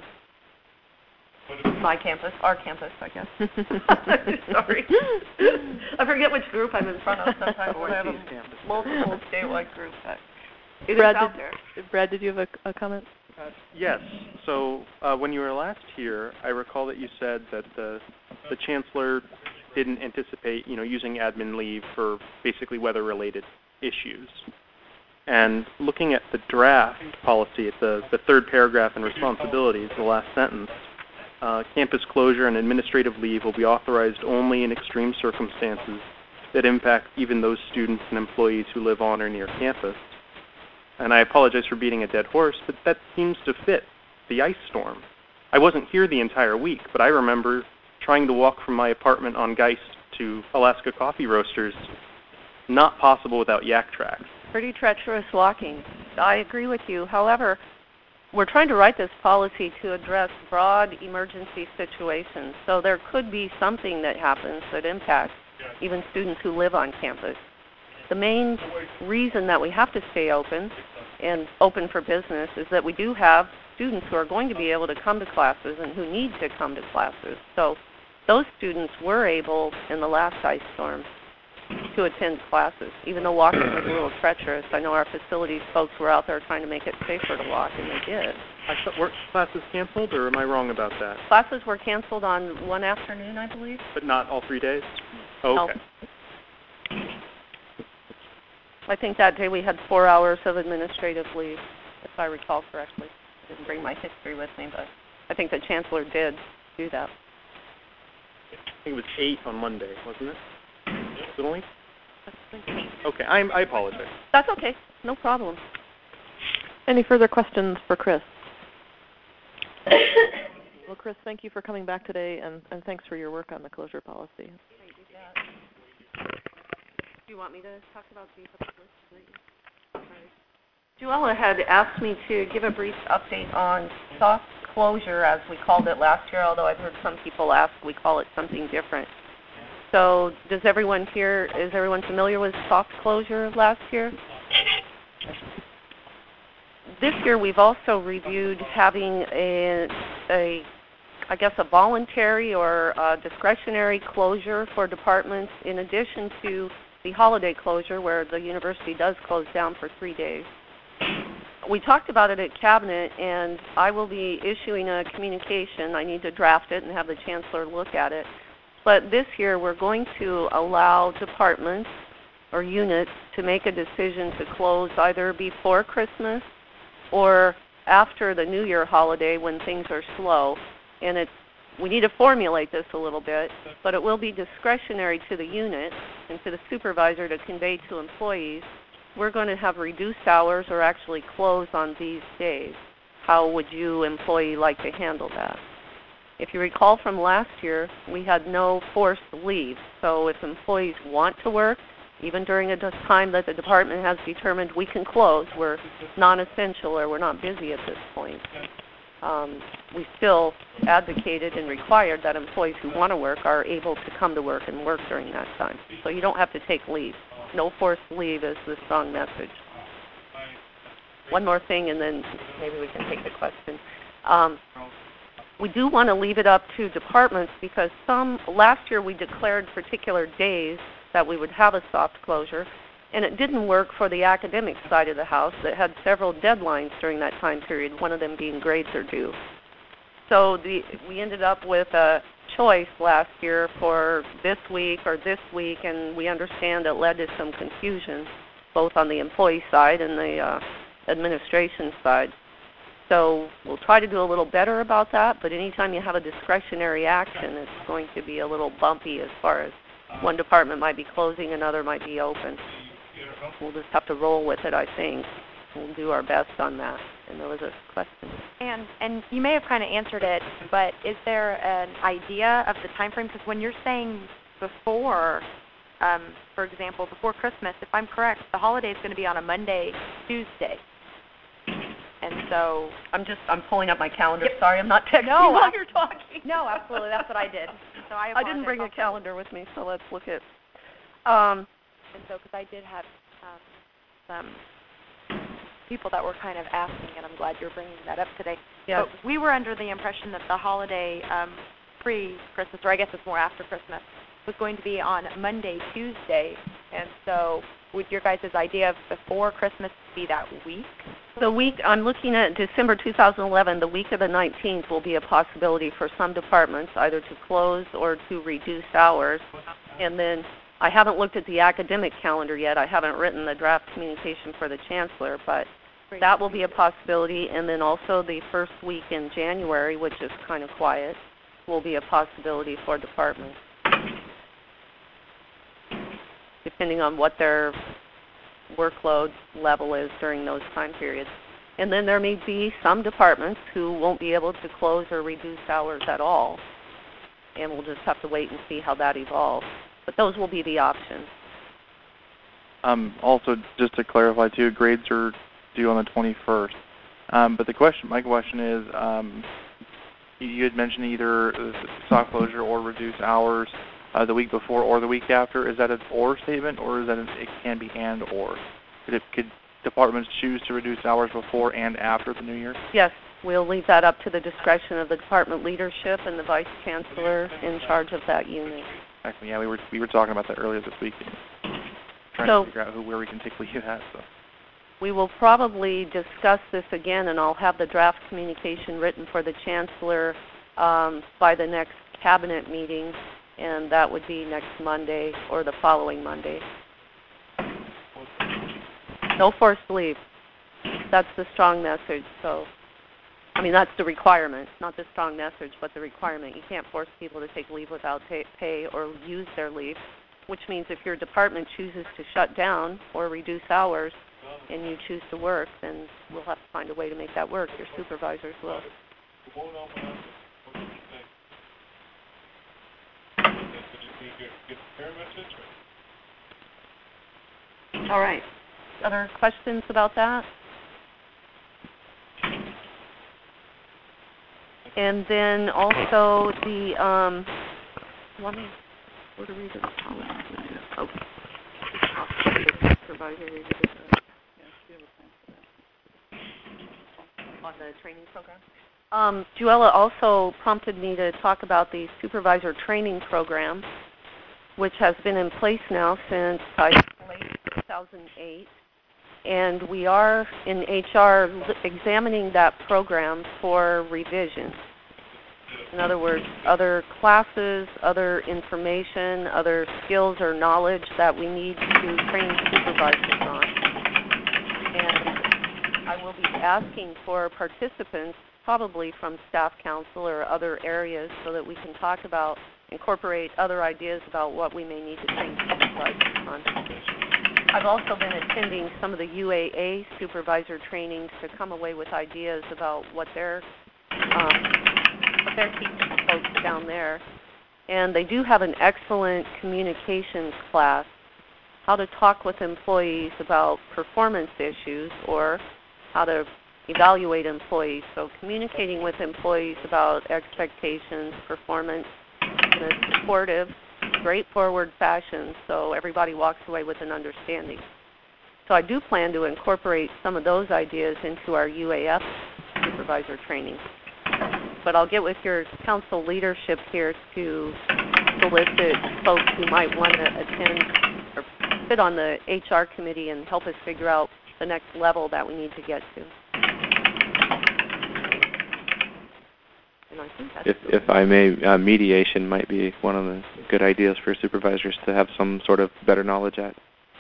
My campus, our campus, I guess. Sorry. I forget which group I'm in front of sometimes. I have a multiple statewide group. But it Brad, is out did, there. Brad, did you have a, a comment? Uh, yes. So uh, when you were last here, I recall that you said that the the chancellor didn't anticipate, you know, using admin leave for basically weather-related issues. And looking at the draft policy, at the, the third paragraph in responsibilities, the last sentence, uh, campus closure and administrative leave will be authorized only in extreme circumstances that impact even those students and employees who live on or near campus. And I apologize for beating a dead horse, but that seems to fit the ice storm. I wasn't here the entire week, but I remember trying to walk from my apartment on Geist to Alaska Coffee Roasters, not possible without yak tracks. Pretty treacherous walking. I agree with you. However, we're trying to write this policy to address broad emergency situations. So there could be something that happens that impacts even students who live on campus. The main reason that we have to stay open and open for business is that we do have students who are going to be able to come to classes and who need to come to classes. So those students were able, in the last ice storm, to attend classes, even though walking was a little treacherous. I know our facilities folks were out there trying to make it safer to walk, and they did. I thought, were classes canceled, or am I wrong about that? Classes were canceled on one afternoon, I believe. But not all three days? Oh, okay. No. I think that day we had four hours of administrative leave, if I recall correctly. I didn't bring my history with me, but I think the chancellor did do that. I think it was eight on Monday, wasn't it? Was it only? Okay, I'm, I apologize. That's okay. No problem. Any further questions for Chris? Well, Chris, thank you for coming back today, and, and thanks for your work on the closure policy. Do you want me to talk about the Joella had asked me to give a brief update on soft closure, as we called it last year, although I've heard some people ask we call it something different. So does everyone here, is everyone familiar with soft closure last year? This year we've also reviewed having a, a I guess, a voluntary or a discretionary closure for departments in addition to the holiday closure where the university does close down for three days. We talked about it at Cabinet, and I will be issuing a communication. I need to draft it and have the chancellor look at it. But this year we're going to allow departments or units to make a decision to close either before Christmas or after the New Year holiday when things are slow. And it's, we need to formulate this a little bit, but it will be discretionary to the unit and to the supervisor to convey to employees, we're going to have reduced hours or actually close on these days. How would you, employee, like to handle that? If you recall from last year, we had no forced leave. So if employees want to work, even during a time that the department has determined we can close, we're non-essential or we're not busy at this point. Um, we still advocated and required that employees who want to work are able to come to work and work during that time. So you don't have to take leave. No forced leave is the strong message. One more thing, and then maybe we can take the question. Um, we do want to leave it up to departments because some, last year we declared particular days that we would have a soft closure, and it didn't work for the academic side of the house that had several deadlines during that time period, one of them being grades are due. So the, we ended up with a choice last year for this week or this week, and we understand it led to some confusion, both on the employee side and the uh, administration side. So we'll try to do a little better about that, but anytime you have a discretionary action, it's going to be a little bumpy as far as one department might be closing, another might be open. We'll just have to roll with it, I think. We'll do our best on that. And there was a question. And and you may have kind of answered it, but is there an idea of the time frame? Because when you're saying before, um, for example, before Christmas, if I'm correct, the holiday is going to be on a Monday, Tuesday. And so I'm just I'm pulling up my calendar. Yep. Sorry, I'm not texting no, while you're talking. No, absolutely. That's what I did. So I, I didn't bring a calendar with me, so let's look at. Um, and so because I did have um, some people that were kind of asking, and I'm glad you're bringing that up today. Yes. But we were under the impression that the holiday um, pre-Christmas, or I guess it's more after Christmas, was going to be on Monday, Tuesday, and so would your guys' idea of before Christmas be that week? The week, I'm looking at December two thousand eleven, the week of the nineteenth will be a possibility for some departments either to close or to reduce hours. And then I haven't looked at the academic calendar yet. I haven't written the draft communication for the chancellor, but that will be a possibility. And then also the first week in January, which is kind of quiet, will be a possibility for departments, depending on what their workload level is during those time periods. And then there may be some departments who won't be able to close or reduce hours at all, and we'll just have to wait and see how that evolves. But those will be the options. Um, also, just to clarify too, grades are due on the twenty-first. Um, but the question, my question is, um, you, you had mentioned either soft closure or reduce hours uh, the week before or the week after. Is that an or statement, or is that an, it can be and or? Could, it, could departments choose to reduce hours before and after the new year? Yes, we'll leave that up to the discretion of the department leadership and the vice chancellor in charge of that unit. Exactly. Yeah, we were we were talking about that earlier this week, trying So- to figure out who where we can take leave at. So. We will probably discuss this again, and I'll have the draft communication written for the chancellor um, by the next cabinet meeting, and that would be next Monday or the following Monday. No forced leave. That's the strong message. So, I mean, that's the requirement, not the strong message, but the requirement. You can't force people to take leave without pay, pay or use their leave, which means if your department chooses to shut down or reduce hours and you choose to work, then we'll have to find a way to make that work. Your supervisors will. All right. Other questions about that? And then also the, um, let me, where to read it? Oh, supervisory on the training program. Um, Juella also prompted me to talk about the supervisor training program, which has been in place now since I late two thousand eight. And we are in H R examining that program for revision. In other words, other classes, other information, other skills or knowledge that we need to train supervisors on. And I will be asking for participants, probably from staff council or other areas, so that we can talk about, incorporate other ideas about what we may need to train supervisors on. I've also been attending some of the U A A supervisor trainings to come away with ideas about what they're, um, what they're teaching folks down there. And they do have an excellent communications class, how to talk with employees about performance issues or how to evaluate employees. So communicating with employees about expectations, performance, in a supportive, straightforward fashion so everybody walks away with an understanding. So I do plan to incorporate some of those ideas into our U A F supervisor training. But I'll get with your council leadership here to solicit folks who might want to attend or sit on the H R committee and help us figure out the next level that we need to get to. And I think that's If, if I may, uh, mediation might be one of the good ideas for supervisors to have some sort of better knowledge at.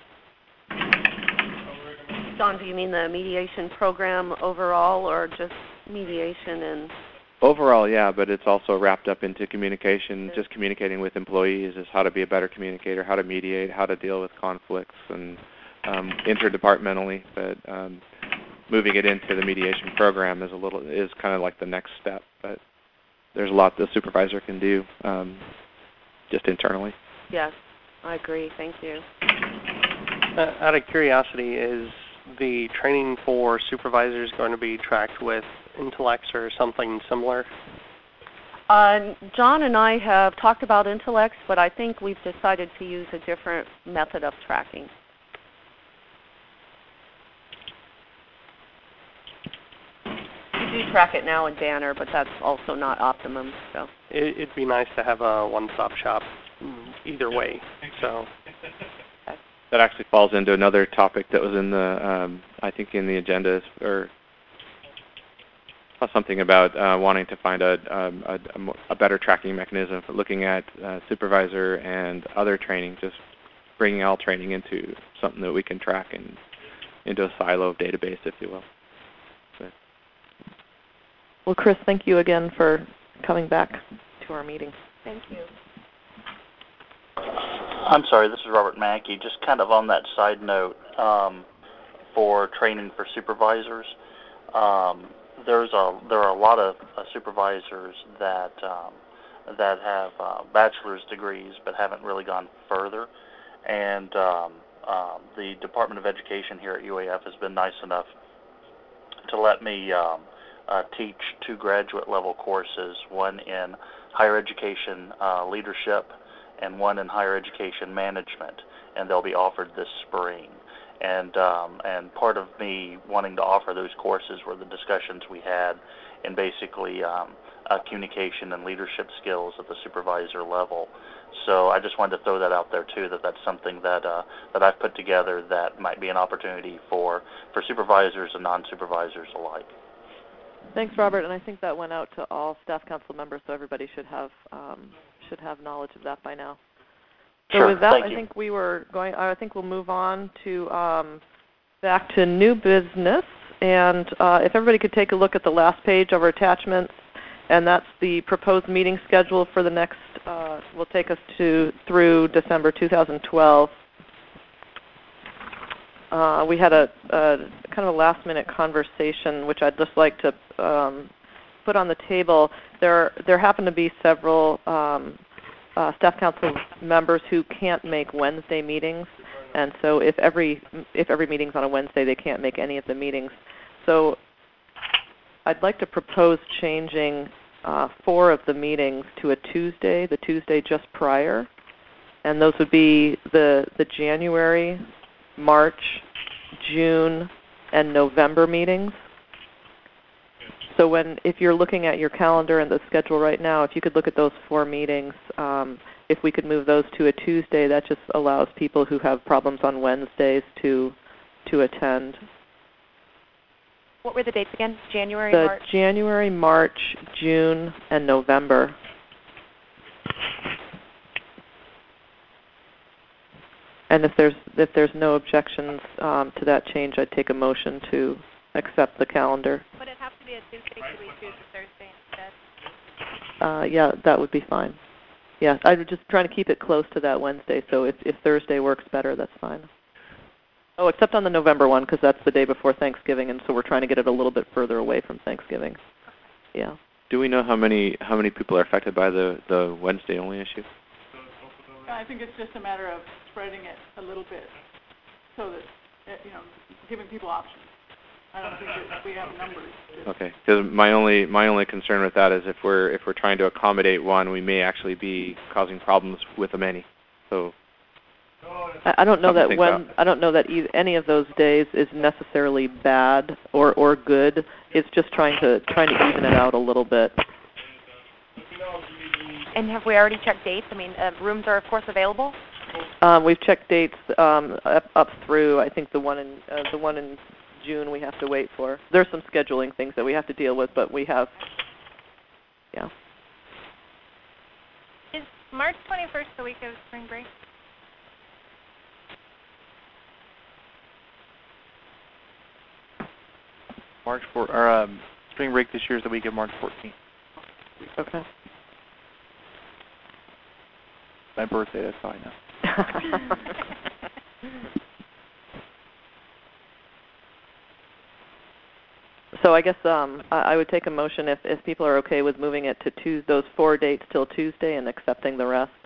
John, do you mean the mediation program overall or just mediation and... Overall, yeah, but it's also wrapped up into communication, just communicating with employees is how to be a better communicator, how to mediate, how to deal with conflicts, and um, interdepartmentally. But um, moving it into the mediation program is a little is kind of like the next step. But there's a lot the supervisor can do um, just internally. Yes, I agree. Thank you. Uh, out of curiosity, is the training for supervisors going to be tracked with intellects or something similar? Uh, John and I have talked about intellects, but I think we've decided to use a different method of tracking. do track it now in Banner, but that's also not optimum. So it, it'd be nice to have a one-stop shop either way. So that actually falls into another topic that was in the, um, I think, in the agenda, or something about uh, wanting to find a, um, a, a better tracking mechanism for looking at uh, supervisor and other training, just bringing all training into something that we can track and into a silo of database, if you will. But. Well, Chris, thank you again for coming back to our meeting. Thank you. I'm sorry, this is Robert Mackey. Just kind of on that side note, um, for training for supervisors, um, there's a there are a lot of uh, supervisors that um, that have uh, bachelor's degrees but haven't really gone further, and um, um, the Department of Education here at U A F has been nice enough to let me um, uh, teach two graduate level courses, one in higher education uh, leadership and one in higher education management, and they'll be offered this spring. And um, and part of me wanting to offer those courses were the discussions we had in basically um, uh, communication and leadership skills at the supervisor level. So I just wanted to throw that out there too, that that's something that uh, that I've put together that might be an opportunity for, for supervisors and non-supervisors alike. Thanks, Robert, and I think that went out to all staff council members, so everybody should have um, should have knowledge of that by now. So sure, with that, thank I you. think we were going. I think we'll move on to um, back to new business, and uh, if everybody could take a look at the last page of our attachments, and that's the proposed meeting schedule for the next. Uh, will take us to through December two thousand twelve. Uh, we had a, a kind of a last-minute conversation, which I'd just like to um, put on the table. There, there happen to be several um, uh, staff council members who can't make Wednesday meetings, and so if every if every meeting's on a Wednesday, they can't make any of the meetings. So I'd like to propose changing uh, four of the meetings to a Tuesday, the Tuesday just prior, and those would be the the January, March, June, and November meetings. So when, if you're looking at your calendar and the schedule right now, if you could look at those four meetings, um, if we could move those to a Tuesday, that just allows people who have problems on Wednesdays to to attend. What were the dates again? January, the March? January, March, June, and November. And if there's if there's no objections um, to that change, I'd take a motion to accept the calendar. Would it have to be a Tuesday? Could we choose a Thursday instead? Uh, yeah, that would be fine. Yeah, I was just trying to keep it close to that Wednesday, so if, if Thursday works better, that's fine. Oh, except on the November one, because that's the day before Thanksgiving, and so we're trying to get it a little bit further away from Thanksgiving. Yeah. Do we know how many how many people are affected by the, the Wednesday only issue? I think it's just a matter of spreading it a little bit so that, you know, giving people options. I don't think that we have numbers. Okay, because my only my only concern with that is if we're if we're trying to accommodate one, we may actually be causing problems with the many. So I, I don't know that when about. I don't know that e- any of those days is necessarily bad or, or good. It's just trying to trying to even it out a little bit. And have we already checked dates? I mean, uh, rooms are of course available. Um, we've checked dates um, up, up through. I think the one in uh, the one in June we have to wait for. There's some scheduling things that we have to deal with, but we have. Yeah. Is March twenty-first the week of spring break? March four, or um, spring break this year is the week of March fourteenth. Okay. My birthday, that's how I know. So I guess um, I, I would take a motion if, if people are okay with moving it to two, those four dates till Tuesday and accepting the rest.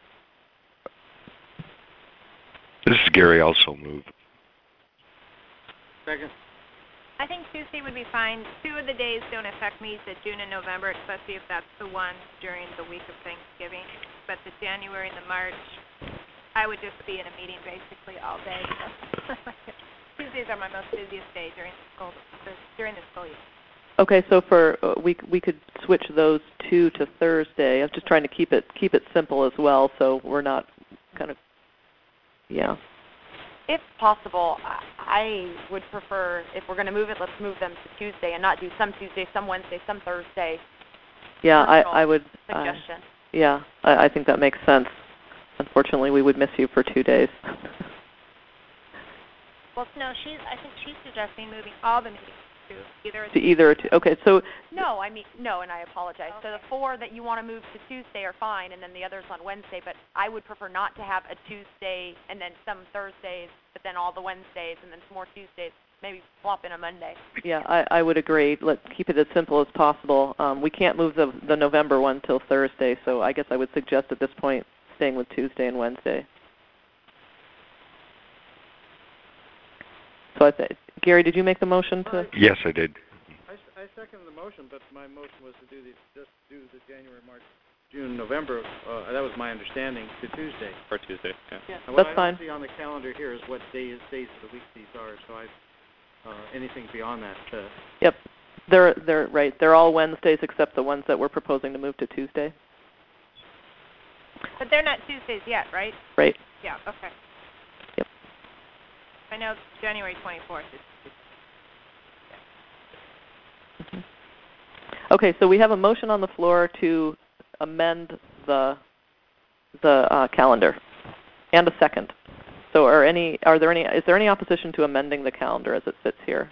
This is Gary, also move. Second. I think Tuesday would be fine. Two of the days don't affect me, the June and November, especially if that's the one during the week of Thanksgiving. But the January and the March, I would just be in a meeting basically all day. So Tuesdays are my most busiest day during the school during the school year. Okay, so for uh, we we could switch those two to Thursday. I'm just trying to keep it keep it simple as well, so we're not kind of yeah. If possible, I would prefer, if we're going to move it, let's move them to Tuesday and not do some Tuesday, some Wednesday, some Thursday. Yeah, I I would. Suggestion. Uh, yeah, I, I think that makes sense. Unfortunately, we would miss you for two days. Well, no, she's. I think she's suggesting moving all the meetings to either. To either. To, okay, so. No, I mean no, and I apologize. Okay. So the four that you want to move to Tuesday are fine, and then the others on Wednesday. But I would prefer not to have a Tuesday and then some Thursdays, but then all the Wednesdays and then some more Tuesdays. Maybe flop in a Monday. Yeah, I, I would agree. Let's keep it as simple as possible. Um, we can't move the the November one till Thursday, so I guess I would suggest at this point staying with Tuesday and Wednesday. So I th- Gary, did you make the motion to? Yes, I did. I, I second the motion, but my motion was to do the just do the January, March, June, November. Uh, that was my understanding to Tuesday. For Tuesday, yeah. Yeah, and that's what I fine. don't see on the calendar here is what days days of the week these are. So I uh, anything beyond that. Uh, Yep, they're they're right. They're all Wednesdays except the ones that we're proposing to move to Tuesday. But they're not Tuesdays yet, right? Right. Yeah. Okay. Yep. I know January twenty-fourth is. Mm-hmm. Okay, so we have a motion on the floor to amend the the uh, calendar, and a second. So, are any are there any is there any opposition to amending the calendar as it sits here?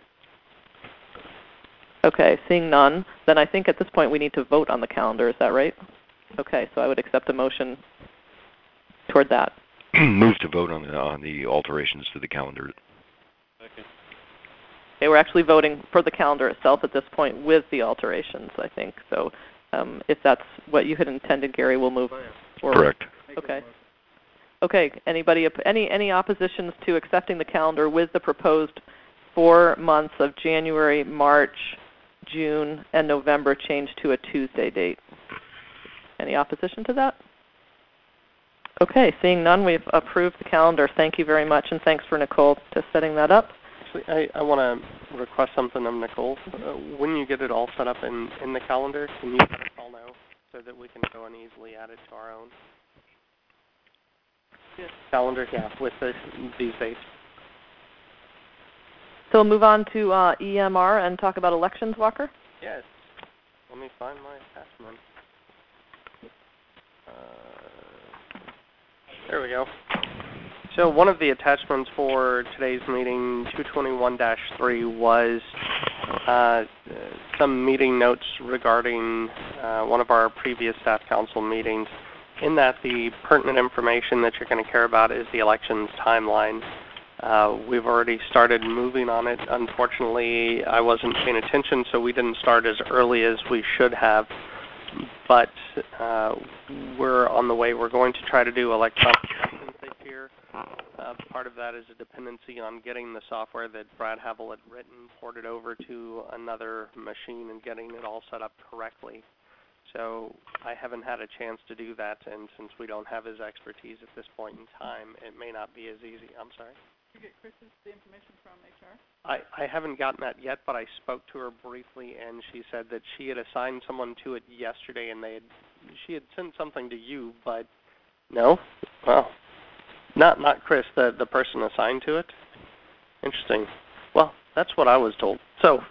Okay, seeing none, then I think at this point we need to vote on the calendar. Is that right? Okay, so I would accept a motion toward that. Move to vote on the, on the alterations to the calendar. Okay. Okay, we're actually voting for the calendar itself at this point with the alterations, I think. So um, if that's what you had intended, Gary, we'll move forward. Correct. Okay. Okay, anybody, any, any oppositions to accepting the calendar with the proposed four months of January, March, June, and November changed to a Tuesday date? Any opposition to that? Okay, seeing none, we've approved the calendar. Thank you very much, and thanks for Nicole to setting that up. Actually, I, I want to request something of Nicole. Uh, when you get it all set up in, in the calendar, can you let us all know so that we can go and easily add it to our own yes. calendar? Yeah, with this, these dates. So we'll move on to uh, E M R and talk about elections, Walker? Yes. Let me find my attachment. Uh, there we go. So one of the attachments for today's meeting, two twenty-one dash three, was uh, some meeting notes regarding uh, one of our previous staff council meetings, in that the pertinent information that you're going to care about is the elections timeline. Uh, we've already started moving on it. Unfortunately, I wasn't paying attention, so we didn't start as early as we should have. But uh, we're on the way. We're going to try to do electronic elections this year. Uh, part of that is a dependency on getting the software that Brad Havel had written ported over to another machine and getting it all set up correctly. So I haven't had a chance to do that, and since we don't have his expertise at this point in time, it may not be as easy. I'm sorry. Did you get Chris's, the information from H R? I, I haven't gotten that yet, but I spoke to her briefly, and she said that she had assigned someone to it yesterday, and they had she had sent something to you, but no? Well, not not Chris, the, the person assigned to it. Interesting. Well, that's what I was told. So,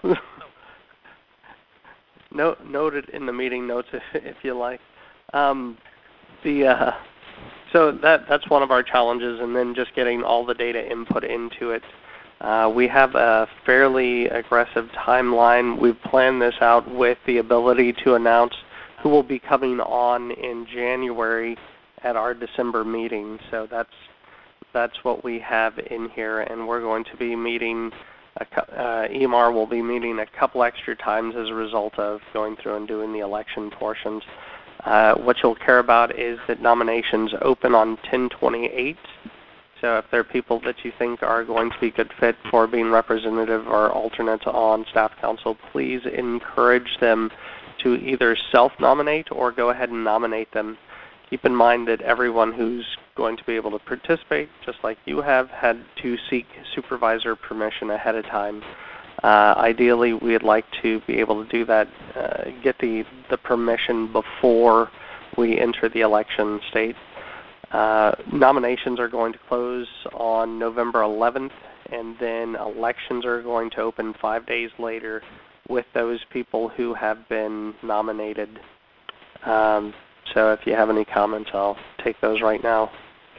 no, note it in the meeting notes if, if you like. Um, the uh, So that that's one of our challenges, and then just getting all the data input into it. Uh, we have a fairly aggressive timeline. We've planned this out with the ability to announce who will be coming on in January at our December meeting. So that's that's what we have in here, and we're going to be meeting, a, uh, E M R will be meeting a couple extra times as a result of going through and doing the election portions. Uh, what you'll care about is that nominations open on ten twenty-eight. So if there are people that you think are going to be good fit for being representative or alternate on staff council, please encourage them to either self-nominate or go ahead and nominate them. Keep in mind that everyone who's going to be able to participate, just like you have, had to seek supervisor permission ahead of time. Uh, ideally, we'd like to be able to do that, uh, get the, the permission before we enter the election state. Uh, nominations are going to close on November eleventh, and then elections are going to open five days later with those people who have been nominated. Um, so if you have any comments, I'll take those right now.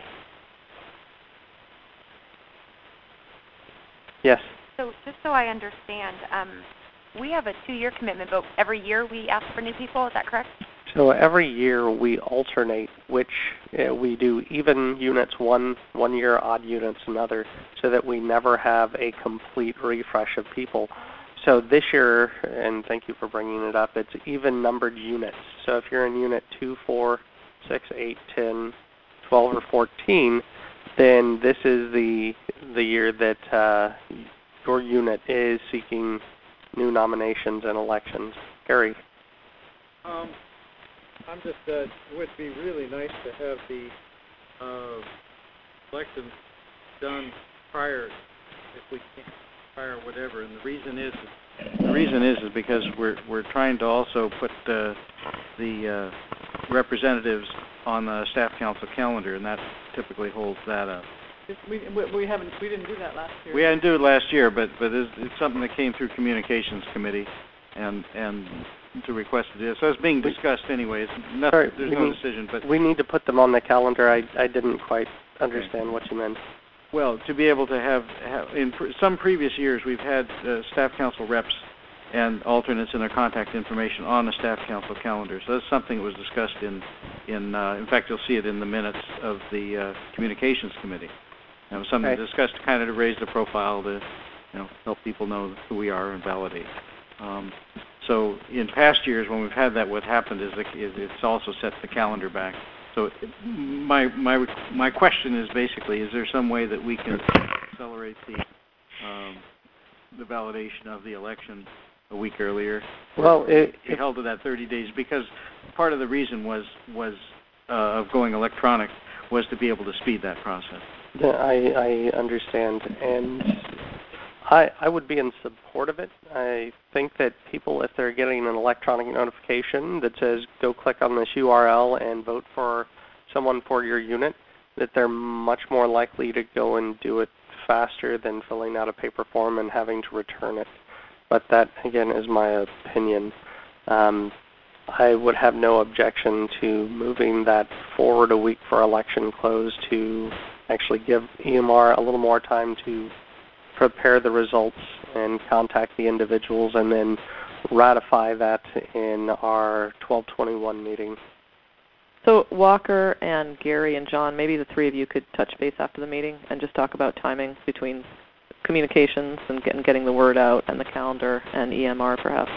Yes? So just so I understand, um, we have a two-year commitment, but every year we ask for new people, is that correct? So every year we alternate which uh, we do even units one one year, odd units another, so that we never have a complete refresh of people. So this year, and thank you for bringing it up, it's even numbered units. So if you're in unit two, four, six, eight, ten, twelve, or fourteen, then this is the the year that uh, your unit is seeking new nominations and elections. Gary. Um, I'm just, uh, it would be really nice to have the uh, elections done prior, if we can, prior whatever. And the reason is, the reason is, is because we're we're trying to also put uh, the uh, representatives on the staff council calendar, and that typically holds that up. We, we, we haven't, we didn't do that last year. We didn't do it last year, but but it's, it's something that came through communications committee, and and. to request it. So it's being discussed anyways. Nothing, Sorry, there's we no need, decision, but we need to put them on the calendar. I, I didn't quite understand okay. what you meant. Well, to be able to have, have in pr- some previous years, we've had uh, staff council reps and alternates and their contact information on the staff council calendar. So that's something that was discussed in, in uh, in fact, you'll see it in the minutes of the uh, communications committee. It was something okay. discussed kind of to raise the profile, to you know help people know who we are and validate. Um, So in past years, when we've had that, what happened is, is it's also set the calendar back. So it, my my my question is basically, is there some way that we can accelerate the um, the validation of the election a week earlier? Well, it, it held to that thirty days, because part of the reason was was uh, of going electronic was to be able to speed that process. I I understand, and I, I would be in support of it. I think that people, if they're getting an electronic notification that says go click on this U R L and vote for someone for your unit, that they're much more likely to go and do it faster than filling out a paper form and having to return it. But that, again, is my opinion. Um, I would have no objection to moving that forward a week for election close to actually give E M R a little more time to prepare the results and contact the individuals, and then ratify that in our twelve twenty-one meeting. So Walker and Gary and John, maybe the three of you could touch base after the meeting and just talk about timing between communications and getting, getting the word out and the calendar and E M R perhaps.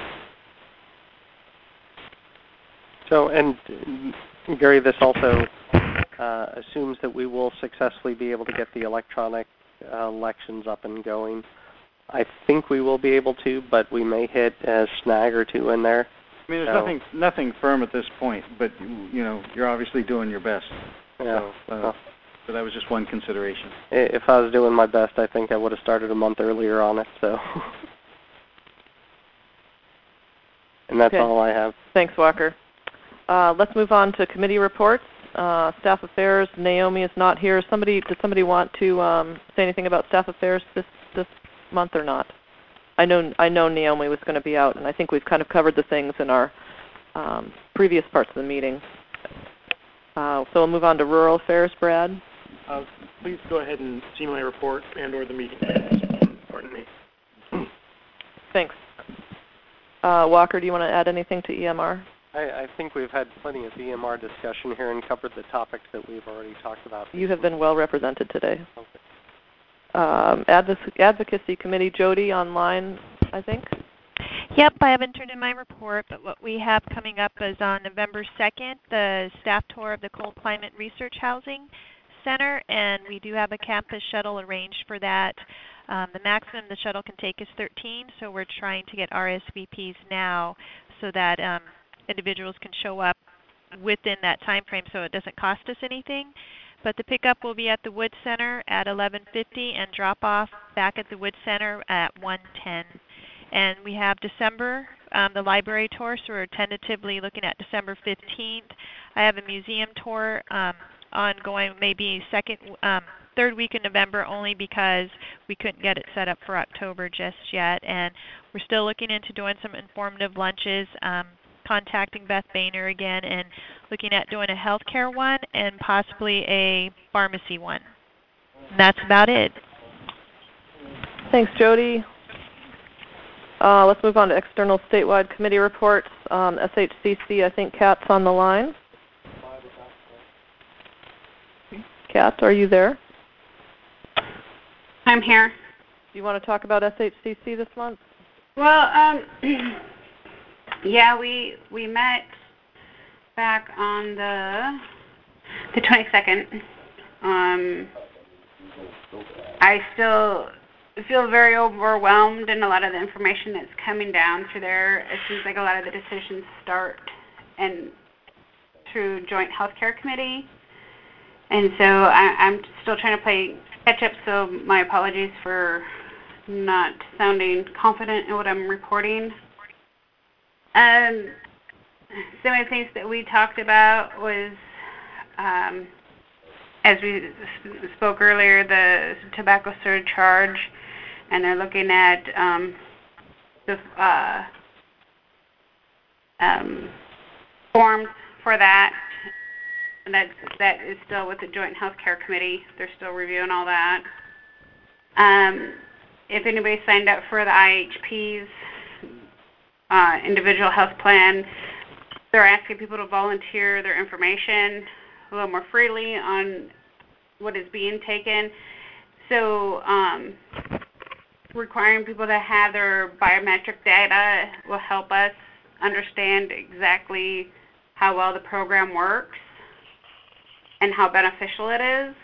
So, and Gary, this also uh, assumes that we will successfully be able to get the electronic Uh, elections up and going. I think we will be able to, but we may hit a snag or two in there. I mean, there's so, nothing nothing firm at this point, but you know, you're obviously doing your best. Yeah. So, uh, so that was just one consideration. If I was doing my best, I think I would have started a month earlier on it. So, and that's okay. all I have. Thanks, Walker. Uh, let's move on to committee reports. Uh, staff affairs. Naomi is not here. Somebody, does somebody want to um, say anything about staff affairs this this month or not? I know I know Naomi was going to be out, and I think we've kind of covered the things in our um, previous parts of the meeting. Uh, so we'll move on to rural affairs. Brad. Uh, please go ahead and see my report and/or the meeting. Pardon me. Thanks. Uh, Walker, do you want to add anything to E M R? I, I think we've had plenty of E M R discussion here and covered the topics that we've already talked about. You have been well represented today. Okay. Um, advoc- advocacy committee, Jody, online, I think. Yep, I haven't turned in my report, but what we have coming up is on November second, the staff tour of the Cold Climate Research Housing Center, and we do have a campus shuttle arranged for that. Um, the maximum the shuttle can take is thirteen, so we're trying to get R S V Ps now so that um, individuals can show up within that time frame so it doesn't cost us anything. But the pickup will be at the Wood Center at eleven fifty and drop off back at the Wood Center at one ten. And we have December, um, the library tour, so we're tentatively looking at December fifteenth. I have a museum tour um, ongoing, maybe second, um, third week in November, only because we couldn't get it set up for October just yet. And we're still looking into doing some informative lunches, um, contacting Beth Boehner again, and looking at doing a healthcare one and possibly a pharmacy one. And that's about it. Thanks, Jody. Uh, let's move on to external statewide committee reports. Um, S H C C, I think Kat's on the line. Kat, are you there? I'm here. Do you want to talk about S H C C this month? Well, um, yeah, we we met back on the the twenty-second. Um, I still feel very overwhelmed in a lot of the information that's coming down through there. It seems like a lot of the decisions start and through Joint Healthcare Committee. And so I, I'm still trying to play catch up, so my apologies for not sounding confident in what I'm reporting. Um, some of the things that we talked about was, um, as we spoke earlier, the tobacco surcharge, and they're looking at um, the uh, um, forms for that. And that, that is still with the Joint Healthcare Committee. They're still reviewing all that. Um, if anybody signed up for the I H P's uh, individual health plan, they're asking people to volunteer their information a little more freely on what is being taken. So um, requiring people to have their biometric data will help us understand exactly how well the program works and how beneficial it is.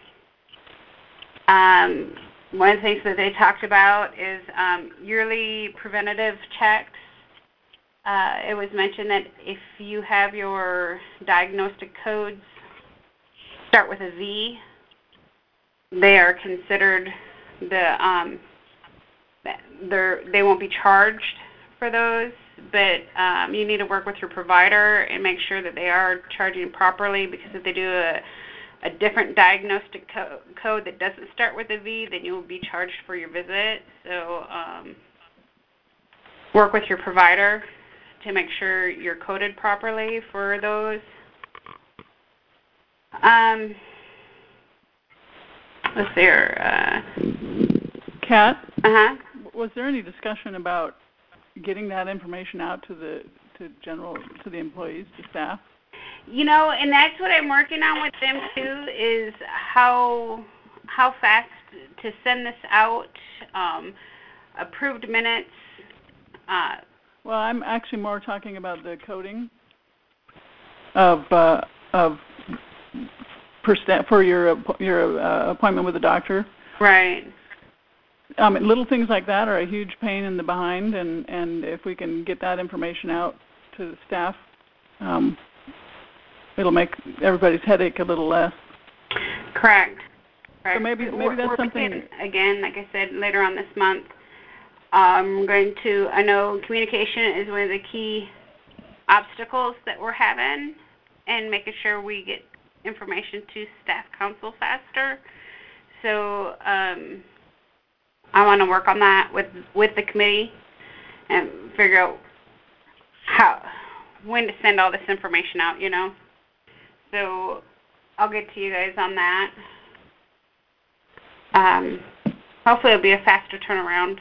Um, one of the things that they talked about is um, yearly preventative checks. Uh, it was mentioned that if you have your diagnostic codes start with a V, they are considered the um, they're, they won't be charged for those, but um, you need to work with your provider and make sure that they are charging properly, because if they do a, a different diagnostic co- code that doesn't start with a V, then you will be charged for your visit. So um, work with your provider to make sure you're coded properly for those. Um, let's see here. Uh, Kat? Uh-huh. Was there any discussion about getting that information out to the to general to the employees, to staff? You know, and that's what I'm working on with them too, is how how fast to send this out. Um, approved minutes. Uh, well, I'm actually more talking about the coding of uh, of per sta- for your your uh, appointment with the doctor. Right. Um, little things like that are a huge pain in the behind, and, and if we can get that information out to the staff, um, it'll make everybody's headache a little less. Correct. Correct. So maybe maybe we're, that's we're something. Looking, again, like I said, later on this month, I'm going to. I know communication is one of the key obstacles that we're having, and making sure we get information to staff council faster. So. Um, I want to work on that with with the committee and figure out how when to send all this information out, you know. So I'll get to you guys on that. Um, hopefully it'll be a faster turnaround.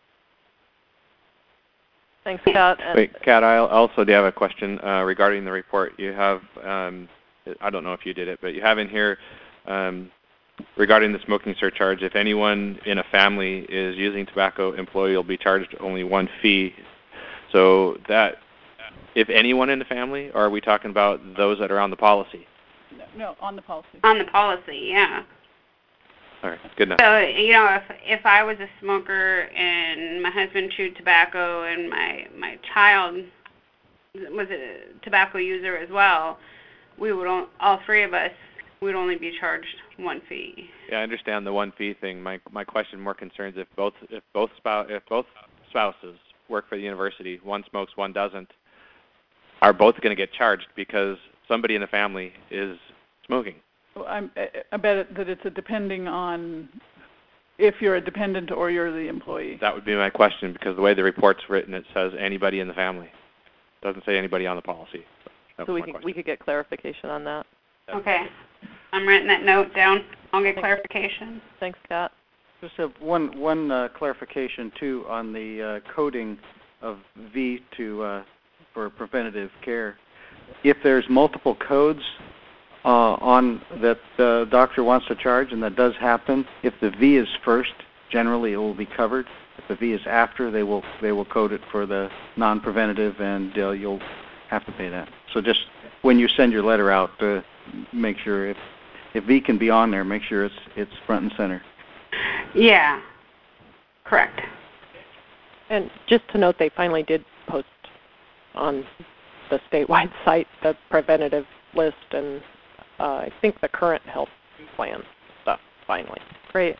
Thanks, Kat. Wait, Kat, I also do have a question uh, regarding the report. You have, um, I don't know if you did it, but you have in here um, regarding the smoking surcharge, if anyone in a family is using tobacco, employee will be charged only one fee. So that, if anyone in the family, or are we talking about those that are on the policy? No, no on the policy. On the policy, yeah. All right, good enough. So, you know, if if I was a smoker and my husband chewed tobacco and my, my child was a tobacco user as well, we would all, all three of us would only be charged one fee. Yeah, I understand the one fee thing. My my question more concerns if both if both spouse if both spouses work for the university, one smokes, one doesn't, are both going to get charged because somebody in the family is smoking. Well, I'm, I bet it, that it's a depending on if you're a dependent or you're the employee. That would be my question, because the way the report's written, it says anybody in the family. It doesn't say anybody on the policy. So we could, we could get clarification on that. Okay. I'm writing that note down. I'll get clarification. Thanks, Kat. Just have one one uh, clarification too on the uh, coding of V to uh, for preventative care. If there's multiple codes uh, on that the doctor wants to charge, and that does happen, if the V is first, generally it will be covered. If the V is after, they will they will code it for the non-preventative, and uh, you'll have to pay that. So just when you send your letter out, uh, make sure if if V can be on there, make sure it's it's front and center. Yeah, correct. And just to note, they finally did post on the statewide site the preventative list and uh, I think the current health plan stuff finally. Great.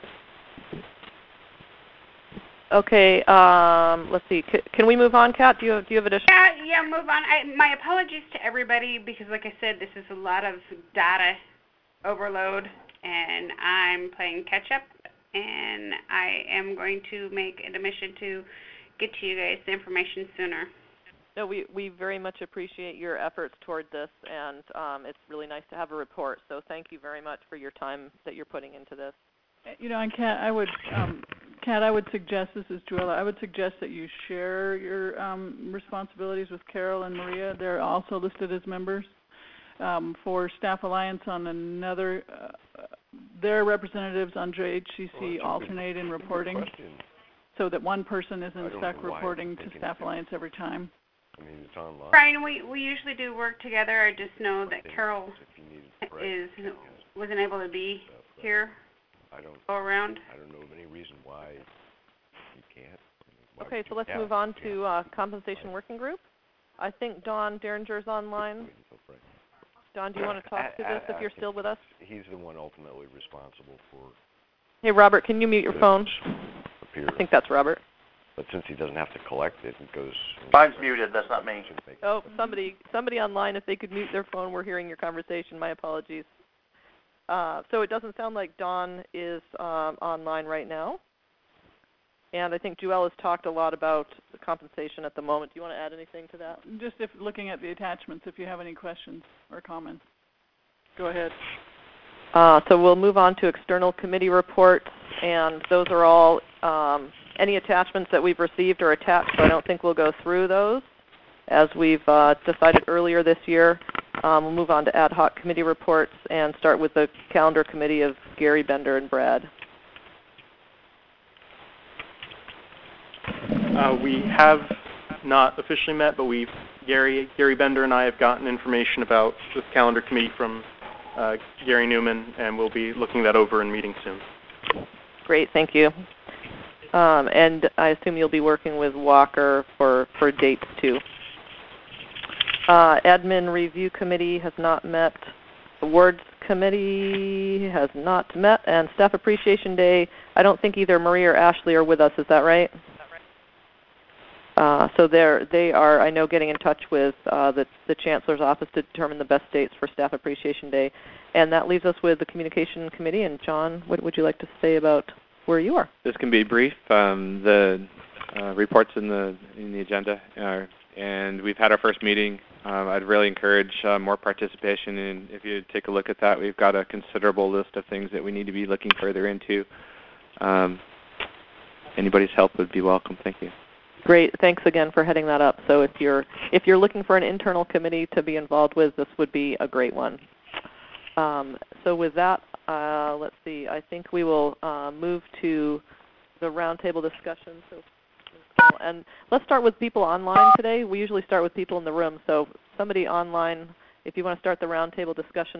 Okay, um, let's see. C- can we move on, Kat? Do you have, do you have additional? Yeah, yeah, move on. I, my apologies to everybody because, like I said, this is a lot of data overload, and I'm playing catch up, and I am going to make it a mission to get to you guys the information sooner. No, we, we very much appreciate your efforts toward this, and um, it's really nice to have a report. So thank you very much for your time that you're putting into this. You know, and Kat, I would, um, Kat, I would suggest, this is Joella, I would suggest that you share your um, responsibilities with Carol and Maria. They're also listed as members. Um, for Staff Alliance on another, uh, their representatives on J H C C well, alternate in reporting so that one person isn't stuck reporting to Staff Alliance every time. I mean, it's online. Brian, we, we usually do work together. I just know that Carol is wasn't able to be here. I don't go around. I don't know of any reason why you can't. Why okay, so let's yeah, move on yeah. to uh, compensation working group. I think Don Derringer's online. Don, do you want to talk to this I, I, if you're still with us? He's the one ultimately responsible for. Hey, Robert, can you mute your phone? Appear. I think that's Robert. But since he doesn't have to collect it, it goes. Mine's muted. That's not me. Oh, somebody, somebody online, if they could mute their phone, we're hearing your conversation. My apologies. Uh, so it doesn't sound like Don is um, online right now. And I think Joelle has talked a lot about the compensation at the moment. Do you want to add anything to that? Just if looking at the attachments, if you have any questions or comments. Go ahead. Uh, so we'll move on to external committee reports, and those are all, um, any attachments that we've received are attached, so I don't think we'll go through those. As we've uh, decided earlier this year, um, we'll move on to ad hoc committee reports and start with the calendar committee of Gary Bender and Brad. Uh, we have not officially met, but we've Gary Gary Bender and I have gotten information about this calendar committee from uh, Gary Newman, and we'll be looking that over and meeting soon. Great, thank you. Um, and I assume you'll be working with Walker for, for dates too. Uh, Admin Review Committee has not met. The Awards Committee has not met. And Staff Appreciation Day, I don't think either Marie or Ashley are with us. Is that right? Uh, so they're, they are, I know, getting in touch with uh, the, the Chancellor's Office to determine the best dates for Staff Appreciation Day. And that leaves us with the Communication Committee. And John, what would you like to say about where you are? This can be brief. Um, the uh, reports in the in the agenda, are, and we've had our first meeting. Um, I'd really encourage uh, more participation, and if you take a look at that, we've got a considerable list of things that we need to be looking further into. Um, anybody's help would be welcome. Thank you. Great. Thanks again for heading that up. So if you're if you're looking for an internal committee to be involved with, this would be a great one. Um, so with that, uh, let's see. I think we will uh, move to the roundtable discussion. So, and let's start with people online today. We usually start with people in the room. So somebody online, if you want to start the roundtable discussion.